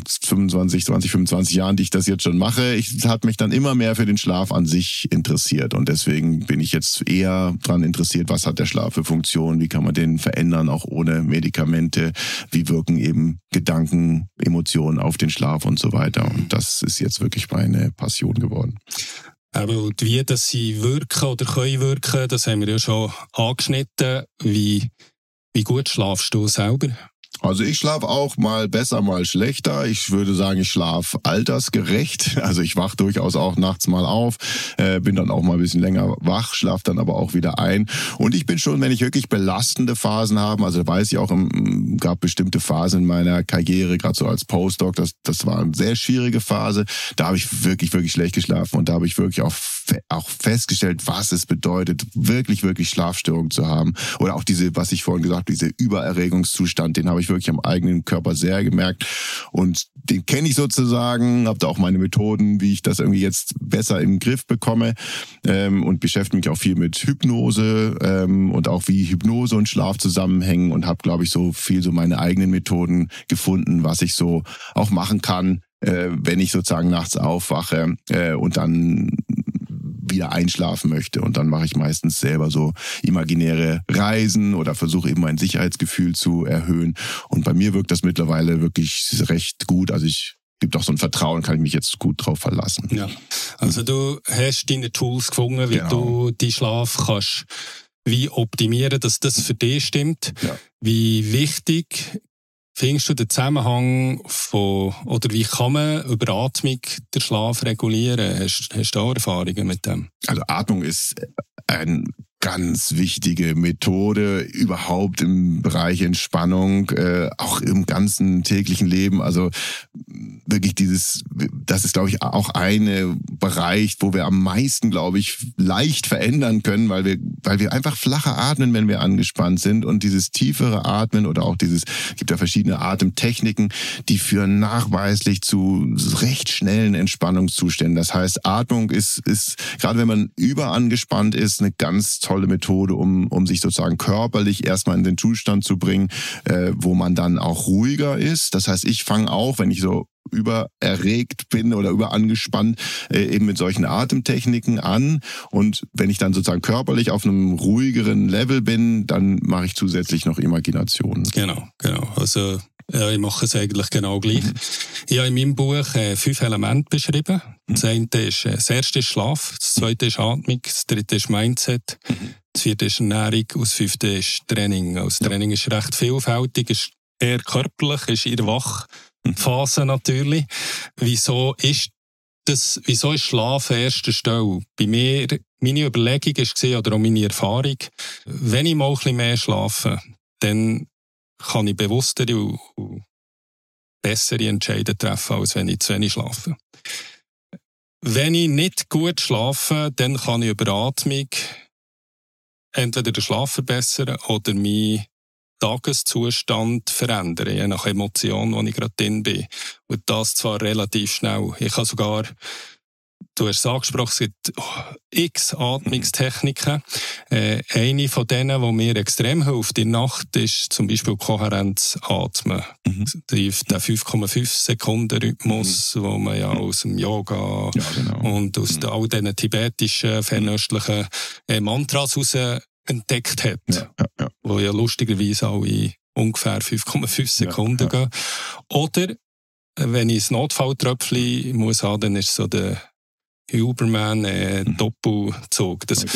25 Jahren, die ich das jetzt schon mache. Ich habe mich dann immer mehr für den Schlaf an sich interessiert. Und deswegen bin ich jetzt eher daran interessiert, was hat der Schlaf für Funktionen, wie kann man den verändern, auch ohne Medikamente, wie wirken eben Gedanken, Emotionen auf den Schlaf und so weiter. Und das ist jetzt wirklich meine Passion geworden. Aber wie dass sie wirken oder können wirken, das haben wir ja schon angeschnitten. Wie gut schlafst du selber? Also ich schlafe auch mal besser, mal schlechter. Ich würde sagen, ich schlafe altersgerecht. Also ich wache durchaus auch nachts mal auf, bin dann auch mal ein bisschen länger wach, schlafe dann aber auch wieder ein. Und ich bin schon, wenn ich wirklich belastende Phasen habe, also weiß ich auch, gab bestimmte Phasen in meiner Karriere, gerade so als Postdoc, das war eine sehr schwierige Phase. Da habe ich wirklich, wirklich schlecht geschlafen und da habe ich wirklich auch festgestellt, was es bedeutet, wirklich, wirklich Schlafstörungen zu haben. Oder auch was ich vorhin gesagt habe, diese Übererregungszustand, den habe ich wirklich am eigenen Körper sehr gemerkt. Und den kenne ich sozusagen, habe da auch meine Methoden, wie ich das irgendwie jetzt besser im Griff bekomme und beschäftige mich auch viel mit Hypnose und auch wie Hypnose und Schlaf zusammenhängen und habe, glaube ich, so meine eigenen Methoden gefunden, was ich so auch machen kann, wenn ich sozusagen nachts aufwache und dann wieder einschlafen möchte. Und dann mache ich meistens selber so imaginäre Reisen oder versuche eben mein Sicherheitsgefühl zu erhöhen. Und bei mir wirkt das mittlerweile wirklich recht gut. Also gibt auch so ein Vertrauen, kann ich mich jetzt gut drauf verlassen. Ja, also du hast deine Tools gefunden, wie du deinen Schlaf kannst optimieren, dass das für dich stimmt. Ja. Wie wichtig findest du den Zusammenhang oder wie kann man über Atmung den Schlaf regulieren? Hast du auch Erfahrungen mit dem? Also Atmung ist eine ganz wichtige Methode überhaupt im Bereich Entspannung, auch im ganzen täglichen Leben. Also wirklich das ist, glaube ich, auch ein Bereich, wo wir am meisten, glaube ich, leicht verändern können, weil wir einfach flacher atmen, wenn wir angespannt sind, und dieses tiefere Atmen oder auch es gibt ja verschiedene Atemtechniken, die führen nachweislich zu recht schnellen Entspannungszuständen. Das heißt, Atmung ist gerade wenn man überangespannt ist, eine ganz tolle Methode, um sich sozusagen körperlich erstmal in den Zustand zu bringen, wo man dann auch ruhiger ist. Das heißt, ich fange auch, wenn ich so übererregt bin oder überangespannt, eben mit solchen Atemtechniken an. Und wenn ich dann sozusagen körperlich auf einem ruhigeren Level bin, dann mache ich zusätzlich noch Imaginationen. Genau. Also ich mache es eigentlich genau gleich. Ich habe in meinem Buch 5 Elemente beschrieben. Das erste ist Schlaf, das zweite ist Atmung, das dritte ist Mindset, das vierte ist Ernährung und das 5. ist Training. Also das Training ist recht vielfältig, ist eher körperlich, ist in der Wachphase natürlich. Wieso ist Schlaf an erster Stelle? Bei mir, meine Überlegung war, oder auch meine Erfahrung, wenn ich mal ein bisschen mehr schlafe, dann kann ich bewusstere und bessere Entscheidungen treffen, als wenn ich zu wenig schlafe. Wenn ich nicht gut schlafe, dann kann ich über Atmung entweder den Schlaf verbessern oder meinen Tageszustand verändern, je nach Emotion, wo ich gerade drin bin. Und das zwar relativ schnell. Ich kann sogar, du hast es angesprochen, es gibt x Atmungstechniken. Eine von denen, die mir extrem hilft in der Nacht, ist zum Beispiel Kohärenz atmen. Der 5,5 Sekunden Rhythmus, wo man ja aus dem Yoga und aus all diesen tibetischen, fernöstlichen Mantras raus entdeckt hat. Wo ja lustigerweise auch in ungefähr 5,5 Sekunden gehen. Oder, wenn ich ein Notfalltröpfchen muss haben, dann ist so der Huberman Doppelzug. Das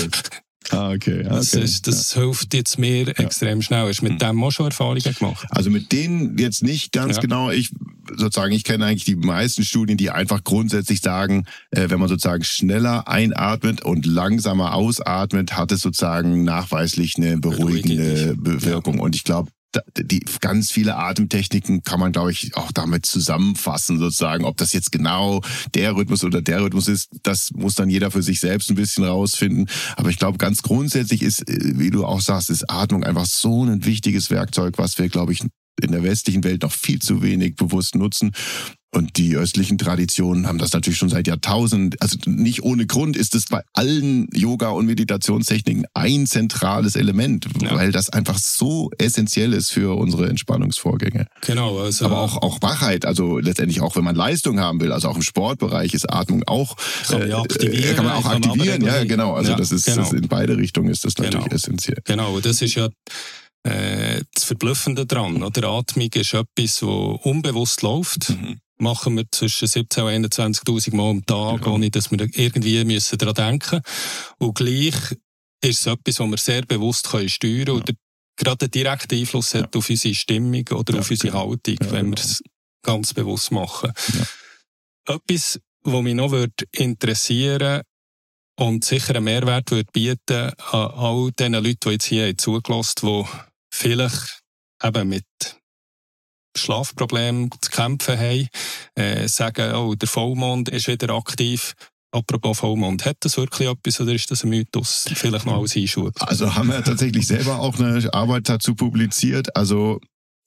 hilft jetzt mir extrem schnell. Hast du mit dem auch schon Erfahrungen gemacht? Also mit denen jetzt nicht ganz genau. Ich kenne eigentlich die meisten Studien, die einfach grundsätzlich sagen, wenn man sozusagen schneller einatmet und langsamer ausatmet, hat es sozusagen nachweislich eine beruhigende Wirkung. Und ich glaube, die ganz viele Atemtechniken kann man, glaube ich, auch damit zusammenfassen, sozusagen. Ob das jetzt genau der Rhythmus oder der Rhythmus ist, das muss dann jeder für sich selbst ein bisschen rausfinden. Aber ich glaube, ganz grundsätzlich ist, wie du auch sagst, ist Atmung einfach so ein wichtiges Werkzeug, was wir, glaube ich, in der westlichen Welt noch viel zu wenig bewusst nutzen. Und die östlichen Traditionen haben das natürlich schon seit Jahrtausenden, also nicht ohne Grund ist es bei allen Yoga- und Meditationstechniken ein zentrales Element, weil das einfach so essentiell ist für unsere Entspannungsvorgänge. Genau. Also aber auch Wachheit, also letztendlich auch, wenn man Leistung haben will, also auch im Sportbereich ist Atmung auch, kann man auch aktivieren, ja genau, also das ist in beide Richtungen ist das natürlich essentiell. Genau, das ist ja das Verblüffende dran, oder? Atmung ist etwas, das unbewusst läuft. Machen wir zwischen 17.000 und 21.000 Mal am Tag, ohne dass wir irgendwie daran denken müssen. Und gleich ist es etwas, was wir sehr bewusst steuern können oder gerade einen direkten Einfluss hat auf unsere Stimmung oder auf unsere Haltung, wenn wir es ganz bewusst machen. Etwas, was mich noch interessieren und sicher einen Mehrwert bieten an all den Leuten, die jetzt hier zugelassen haben, die vielleicht eben mit Schlafproblemen zu kämpfen haben, sagen, der Vollmond ist wieder aktiv. Apropos Vollmond, hat das wirklich etwas oder ist das ein Mythos? Vielleicht noch als Einschub. Also haben wir tatsächlich selber auch eine Arbeit dazu publiziert. Also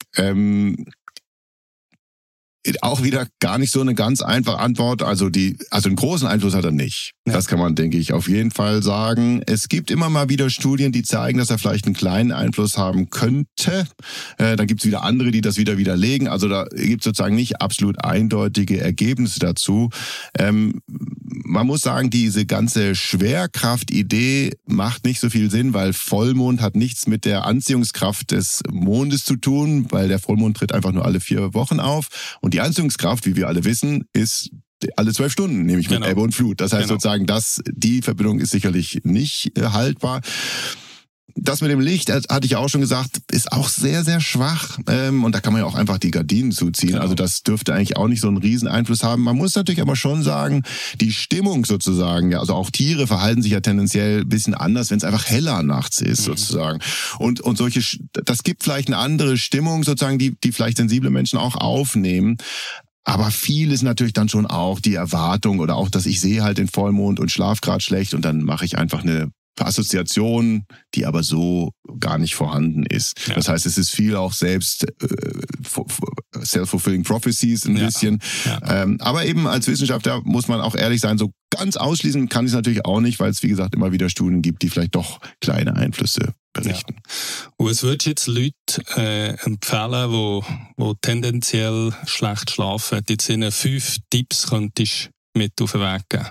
auch wieder gar nicht so eine ganz einfache Antwort. Also einen großen Einfluss hat er nicht. Ja. Das kann man, denke ich, auf jeden Fall sagen. Es gibt immer mal wieder Studien, die zeigen, dass er vielleicht einen kleinen Einfluss haben könnte. Dann gibt es wieder andere, die das wieder widerlegen. Also da gibt es sozusagen nicht absolut eindeutige Ergebnisse dazu. Man muss sagen, diese ganze Schwerkraft-Idee macht nicht so viel Sinn, weil Vollmond hat nichts mit der Anziehungskraft des Mondes zu tun, weil der Vollmond tritt einfach nur alle 4 Wochen auf. Und die Anziehungskraft, wie wir alle wissen, ist alle 12 Stunden, nämlich mit Ebbe und Flut. Das heißt sozusagen, die Verbindung ist sicherlich nicht haltbar. Das mit dem Licht, hatte ich auch schon gesagt, ist auch sehr, sehr schwach. Und da kann man ja auch einfach die Gardinen zuziehen. Genau. Also das dürfte eigentlich auch nicht so einen riesen Einfluss haben. Man muss natürlich aber schon sagen, die Stimmung sozusagen, ja, also auch Tiere verhalten sich ja tendenziell ein bisschen anders, wenn es einfach heller nachts ist sozusagen. Und das gibt vielleicht eine andere Stimmung sozusagen, die vielleicht sensible Menschen auch aufnehmen. Aber viel ist natürlich dann schon auch die Erwartung oder auch, dass ich sehe halt den Vollmond und schlaf gerade schlecht und dann mache ich einfach eine Assoziation, die aber so gar nicht vorhanden ist. Ja. Das heißt, es ist viel auch selbst self-fulfilling prophecies ein bisschen. Ja. Aber eben als Wissenschaftler muss man auch ehrlich sein, so ganz ausschließen kann ich es natürlich auch nicht, weil es wie gesagt immer wieder Studien gibt, die vielleicht doch kleine Einflüsse berichten. Ja. Und was würdest du jetzt Leute empfehlen, die tendenziell schlecht schlafen? Jetzt sind 5 Tipps könntest mit auf den Weg geben.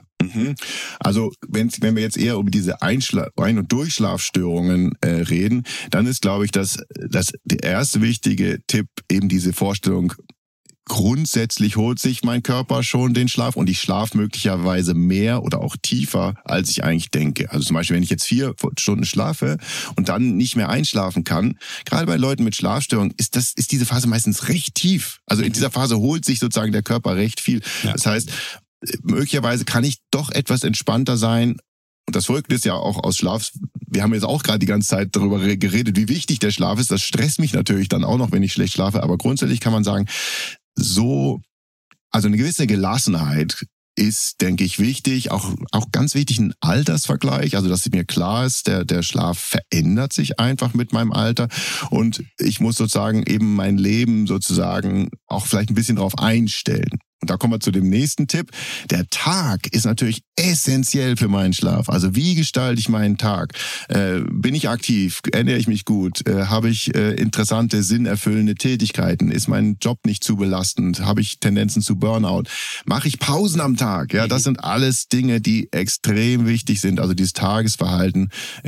Also wenn wir jetzt eher über diese Ein- und Durchschlafstörungen reden, dann ist, glaube ich, dass der erste wichtige Tipp eben diese Vorstellung, grundsätzlich holt sich mein Körper schon den Schlaf und ich schlafe möglicherweise mehr oder auch tiefer, als ich eigentlich denke. Also zum Beispiel, wenn ich jetzt 4 Stunden schlafe und dann nicht mehr einschlafen kann, gerade bei Leuten mit Schlafstörungen ist diese Phase meistens recht tief. Also in dieser Phase holt sich sozusagen der Körper recht viel. Ja. Das heißt, möglicherweise kann ich doch etwas entspannter sein. Und das Verrückte ist ja auch aus Schlaf, wir haben jetzt auch gerade die ganze Zeit darüber geredet, wie wichtig der Schlaf ist. Das stresst mich natürlich dann auch noch, wenn ich schlecht schlafe. Aber grundsätzlich kann man sagen, also eine gewisse Gelassenheit ist, denke ich, wichtig. Auch ganz wichtig ein Altersvergleich. Also, dass mir klar ist, der Schlaf verändert sich einfach mit meinem Alter. Und ich muss sozusagen eben mein Leben sozusagen auch vielleicht ein bisschen drauf einstellen. Und da kommen wir zu dem nächsten Tipp. Der Tag ist natürlich essentiell für meinen Schlaf. Also wie gestalte ich meinen Tag? Bin ich aktiv? Ernähre ich mich gut? Habe ich interessante, sinnerfüllende Tätigkeiten? Ist mein Job nicht zu belastend? Habe ich Tendenzen zu Burnout? Mache ich Pausen am Tag? Ja, das sind alles Dinge, die extrem wichtig sind. Also dieses Tagesverhalten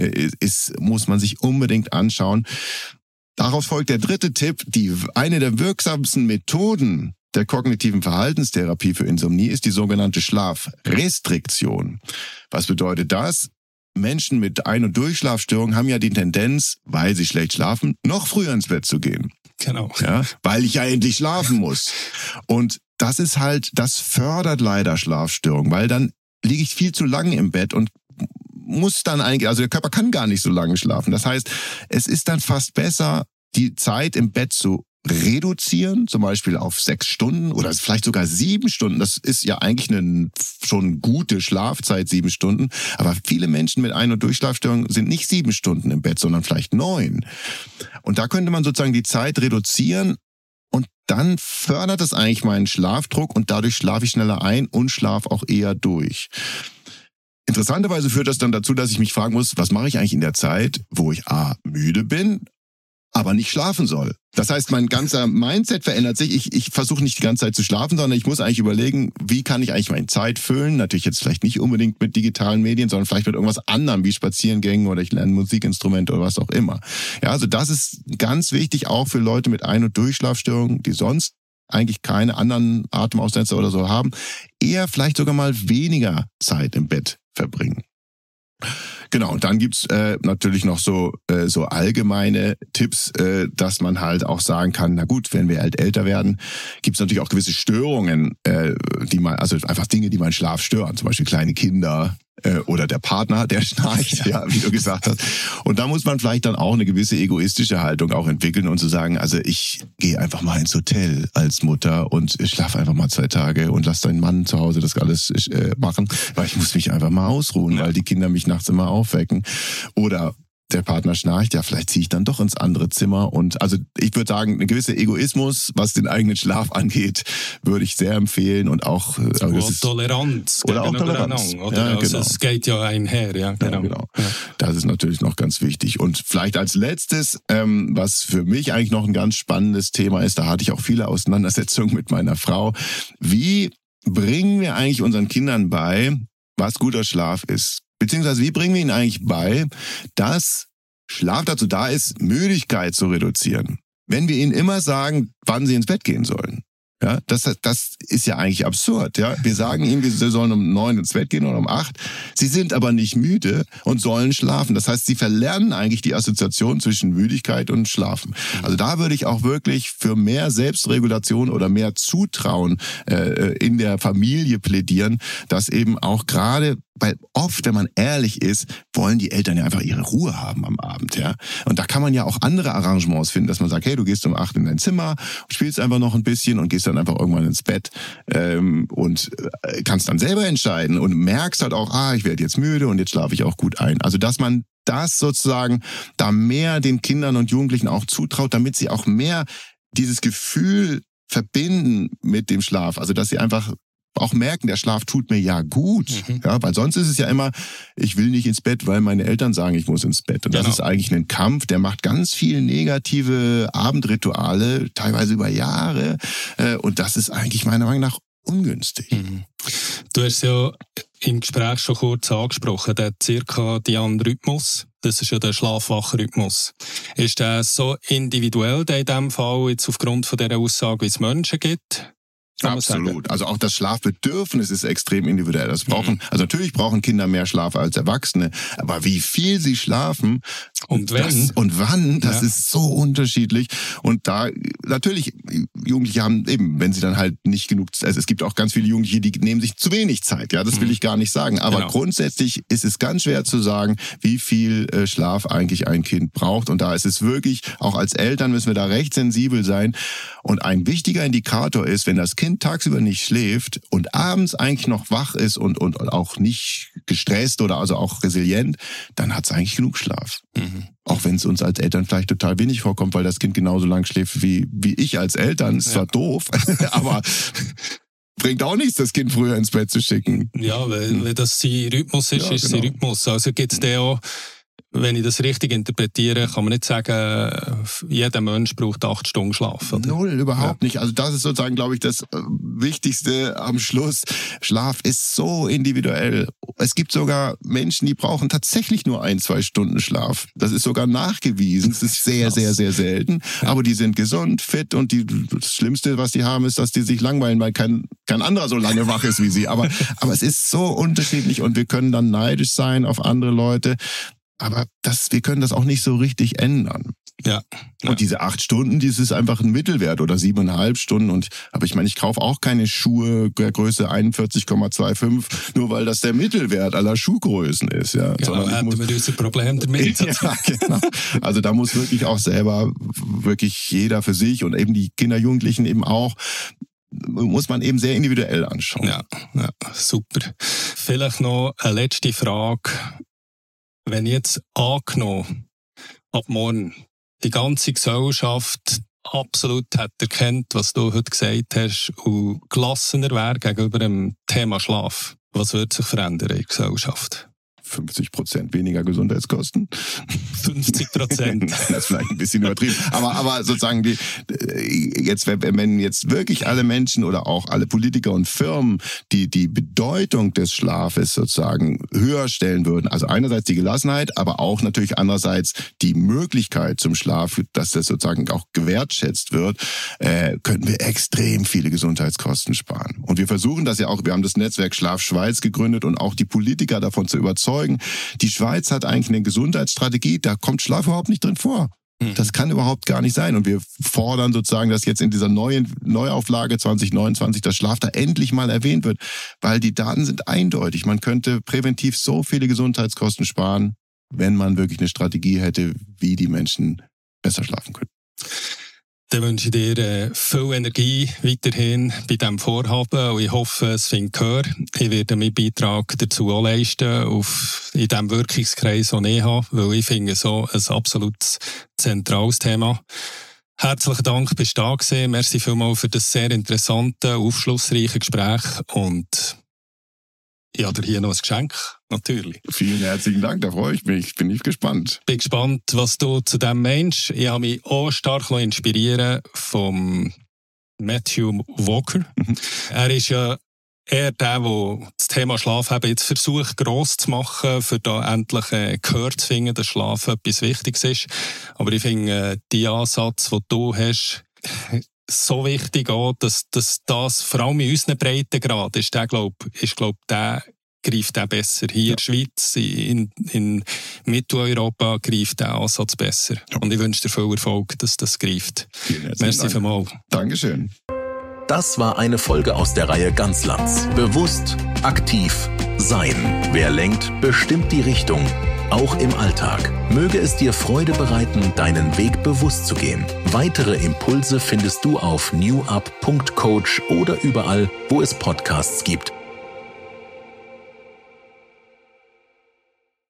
muss man sich unbedingt anschauen. Daraus folgt der dritte Tipp. Eine der wirksamsten Methoden der kognitiven Verhaltenstherapie für Insomnie ist die sogenannte Schlafrestriktion. Was bedeutet das? Menschen mit Ein- und Durchschlafstörungen haben ja die Tendenz, weil sie schlecht schlafen, noch früher ins Bett zu gehen. Genau. Ja, weil ich ja endlich schlafen muss. Und das fördert leider Schlafstörungen, weil dann liege ich viel zu lange im Bett und muss dann eigentlich, also der Körper kann gar nicht so lange schlafen. Das heißt, es ist dann fast besser, die Zeit im Bett zu reduzieren, zum Beispiel auf 6 Stunden oder vielleicht sogar 7 Stunden. Das ist ja eigentlich schon gute Schlafzeit, 7 Stunden. Aber viele Menschen mit Ein- und Durchschlafstörungen sind nicht 7 Stunden im Bett, sondern vielleicht 9. Und da könnte man sozusagen die Zeit reduzieren und dann fördert das eigentlich meinen Schlafdruck und dadurch schlafe ich schneller ein und schlafe auch eher durch. Interessanterweise führt das dann dazu, dass ich mich fragen muss, was mache ich eigentlich in der Zeit, wo ich müde bin, aber nicht schlafen soll. Das heißt, mein ganzer Mindset verändert sich. Ich versuche nicht die ganze Zeit zu schlafen, sondern ich muss eigentlich überlegen, wie kann ich eigentlich meine Zeit füllen? Natürlich jetzt vielleicht nicht unbedingt mit digitalen Medien, sondern vielleicht mit irgendwas anderem, wie Spaziergängen oder ich lerne Musikinstrumente oder was auch immer. Ja, also das ist ganz wichtig, auch für Leute mit Ein- und Durchschlafstörungen, die sonst eigentlich keine anderen Atemaussetzer oder so haben, eher vielleicht sogar mal weniger Zeit im Bett verbringen. Genau, und dann gibt's natürlich noch so allgemeine Tipps, dass man halt auch sagen kann, na gut, wenn wir halt älter werden, gibt's natürlich auch gewisse Störungen, also einfach Dinge, die meinen Schlaf stören, zum Beispiel kleine Kinder oder der Partner, der schnarcht, ja, wie du gesagt hast. Und da muss man vielleicht dann auch eine gewisse egoistische Haltung auch entwickeln und zu sagen, also ich gehe einfach mal ins Hotel als Mutter und schlafe einfach mal 2 Tage und lass deinen Mann zu Hause das alles machen, weil ich muss mich einfach mal ausruhen, weil die Kinder mich nachts immer aufwecken. Oder der Partner schnarcht, ja, vielleicht ziehe ich dann doch ins andere Zimmer. Und also ich würde sagen, ein gewisser Egoismus, was den eigenen Schlaf angeht, würde ich sehr empfehlen und auch Toleranz. Oder auch Toleranz. Oder? Ja, also es geht ja einher, ja, genau. Ja, genau. Ja. Das ist natürlich noch ganz wichtig. Und vielleicht als letztes, was für mich eigentlich noch ein ganz spannendes Thema ist, da hatte ich auch viele Auseinandersetzungen mit meiner Frau. Wie bringen wir eigentlich unseren Kindern bei, was guter Schlaf ist? Beziehungsweise wie bringen wir ihnen eigentlich bei, dass Schlaf dazu da ist, Müdigkeit zu reduzieren? Wenn wir ihnen immer sagen, wann sie ins Bett gehen sollen. Ja, das ist ja eigentlich absurd. Ja, wir sagen ihnen, sie sollen um 9 ins Bett gehen oder um 8. Sie sind aber nicht müde und sollen schlafen. Das heißt, sie verlernen eigentlich die Assoziation zwischen Müdigkeit und Schlafen. Also da würde ich auch wirklich für mehr Selbstregulation oder mehr Zutrauen in der Familie plädieren, dass eben auch gerade, weil oft, wenn man ehrlich ist, wollen die Eltern ja einfach ihre Ruhe haben am Abend, ja. Und da kann man ja auch andere Arrangements finden, dass man sagt, hey, du gehst um 8 in dein Zimmer, spielst einfach noch ein bisschen und gehst dann dann einfach irgendwann ins Bett und kannst dann selber entscheiden und merkst halt auch, ich werde jetzt müde und jetzt schlafe ich auch gut ein. Also dass man das sozusagen da mehr den Kindern und Jugendlichen auch zutraut, damit sie auch mehr dieses Gefühl verbinden mit dem Schlaf. Also dass sie einfach auch merken, der Schlaf tut mir ja gut. Ja, weil sonst ist es ja immer, ich will nicht ins Bett, weil meine Eltern sagen, ich muss ins Bett. Und das ist eigentlich ein Kampf, der macht ganz viel negative Abendrituale, teilweise über Jahre. Und das ist eigentlich meiner Meinung nach ungünstig. Du hast ja im Gespräch schon kurz angesprochen, der zirkadianen Rhythmus. Das ist ja der Schlaf-Wach-Rhythmus. Ist der so individuell, der in diesem Fall jetzt aufgrund von dieser Aussage, wie es Menschen gibt? Absolut. Also auch das Schlafbedürfnis ist extrem individuell. Also natürlich brauchen Kinder mehr Schlaf als Erwachsene, aber wie viel sie schlafen und wann, das ist so unterschiedlich. Und da natürlich, Jugendliche haben eben, wenn sie dann halt nicht genug, also es gibt auch ganz viele Jugendliche, die nehmen sich zu wenig Zeit. Ja, das will ich gar nicht sagen. Aber grundsätzlich ist es ganz schwer zu sagen, wie viel Schlaf eigentlich ein Kind braucht. Und da ist es wirklich, auch als Eltern müssen wir da recht sensibel sein. Und ein wichtiger Indikator ist, wenn das Kind tagsüber nicht schläft und abends eigentlich noch wach ist und auch nicht gestresst oder also auch resilient, dann hat es eigentlich genug Schlaf. Auch wenn es uns als Eltern vielleicht total wenig vorkommt, weil das Kind genauso lang schläft wie ich als Eltern. Ist zwar doof, aber bringt auch nichts, das Kind früher ins Bett zu schicken. Ja, weil das sein Rhythmus ist, ist sein Rhythmus. Also gibt es den auch, wenn ich das richtig interpretiere, kann man nicht sagen, jeder Mensch braucht 8 Stunden Schlaf. Oder? Null, überhaupt nicht. Also das ist sozusagen, glaube ich, das Wichtigste am Schluss. Schlaf ist so individuell. Es gibt sogar Menschen, die brauchen tatsächlich nur 1-2 Stunden Schlaf. Das ist sogar nachgewiesen. Das ist sehr, sehr, sehr selten. Aber die sind gesund, fit und das Schlimmste, was die haben, ist, dass die sich langweilen, weil kein anderer so lange wach ist wie sie. Aber es ist so unterschiedlich und wir können dann neidisch sein auf andere Leute. Aber wir können das auch nicht so richtig ändern. Ja. Und diese 8 Stunden, das ist einfach ein Mittelwert oder 7,5 Stunden. Aber ich meine, ich kaufe auch keine Schuhe der Größe 41,25, nur weil das der Mittelwert aller Schuhgrößen ist. Ja. Genau, hätten wir unser Problem damit. Ja, genau. Also da muss wirklich auch selber, wirklich jeder für sich und eben die Kinder, Jugendlichen eben auch, muss man eben sehr individuell anschauen. Ja, super. Vielleicht noch eine letzte Frage. Wenn jetzt angenommen, ab morgen die ganze Gesellschaft absolut hat erkannt, was du heute gesagt hast, und gelassener wäre gegenüber dem Thema Schlaf, was würde sich verändern in der Gesellschaft? 50% weniger Gesundheitskosten. 50%. Das ist vielleicht ein bisschen übertrieben. Aber sozusagen wenn jetzt wirklich alle Menschen oder auch alle Politiker und Firmen die Bedeutung des Schlafes sozusagen höher stellen würden, also einerseits die Gelassenheit, aber auch natürlich andererseits die Möglichkeit zum Schlaf, dass das sozusagen auch gewertschätzt wird, könnten wir extrem viele Gesundheitskosten sparen. Und wir versuchen das ja auch, wir haben das Netzwerk Schlaf Schweiz gegründet und auch die Politiker davon zu überzeugen. Die Schweiz hat eigentlich eine Gesundheitsstrategie, da kommt Schlaf überhaupt nicht drin vor. Das kann überhaupt gar nicht sein. Und wir fordern sozusagen, dass jetzt in dieser Neuauflage 2029 das Schlaf da endlich mal erwähnt wird, weil die Daten sind eindeutig. Man könnte präventiv so viele Gesundheitskosten sparen, wenn man wirklich eine Strategie hätte, wie die Menschen besser schlafen können. Dann wünsche ich dir viel Energie weiterhin bei diesem Vorhaben und ich hoffe, es findet Gehör. Ich werde meinen Beitrag dazu auch leisten, in diesem Wirkungskreis, den ich habe, weil ich finde, so ein absolut zentrales Thema. Herzlichen Dank, bist du da gewesen. Merci vielmals für das sehr interessante, aufschlussreiche Gespräch und ich habe dir hier noch ein Geschenk, natürlich. Vielen herzlichen Dank, da freue ich mich. Bin ich gespannt. Bin gespannt, was du zu dem meinst. Ich habe mich auch stark inspirieren vom Matthew Walker. Er ist ja eher der das Thema Schlaf jetzt versucht, gross zu machen, für da endlich Gehör zu finden, dass Schlaf etwas Wichtiges ist. Aber ich finde, die Ansatz, den du hast, so wichtig auch, dass das vor allem in unseren Breitengrad ist, der greift der besser. Hier in der Schweiz, in Mitteleuropa greift der Ansatz besser. Und ich wünsche dir viel Erfolg, dass das greift. Merci vielmals. Dankeschön. Das war eine Folge aus der Reihe Ganzlands. Bewusst, aktiv, sein. Wer lenkt, bestimmt die Richtung. auch im Alltag. Möge es dir Freude bereiten, deinen Weg bewusst zu gehen. Weitere Impulse findest du auf newapp.coach oder überall, wo es Podcasts gibt.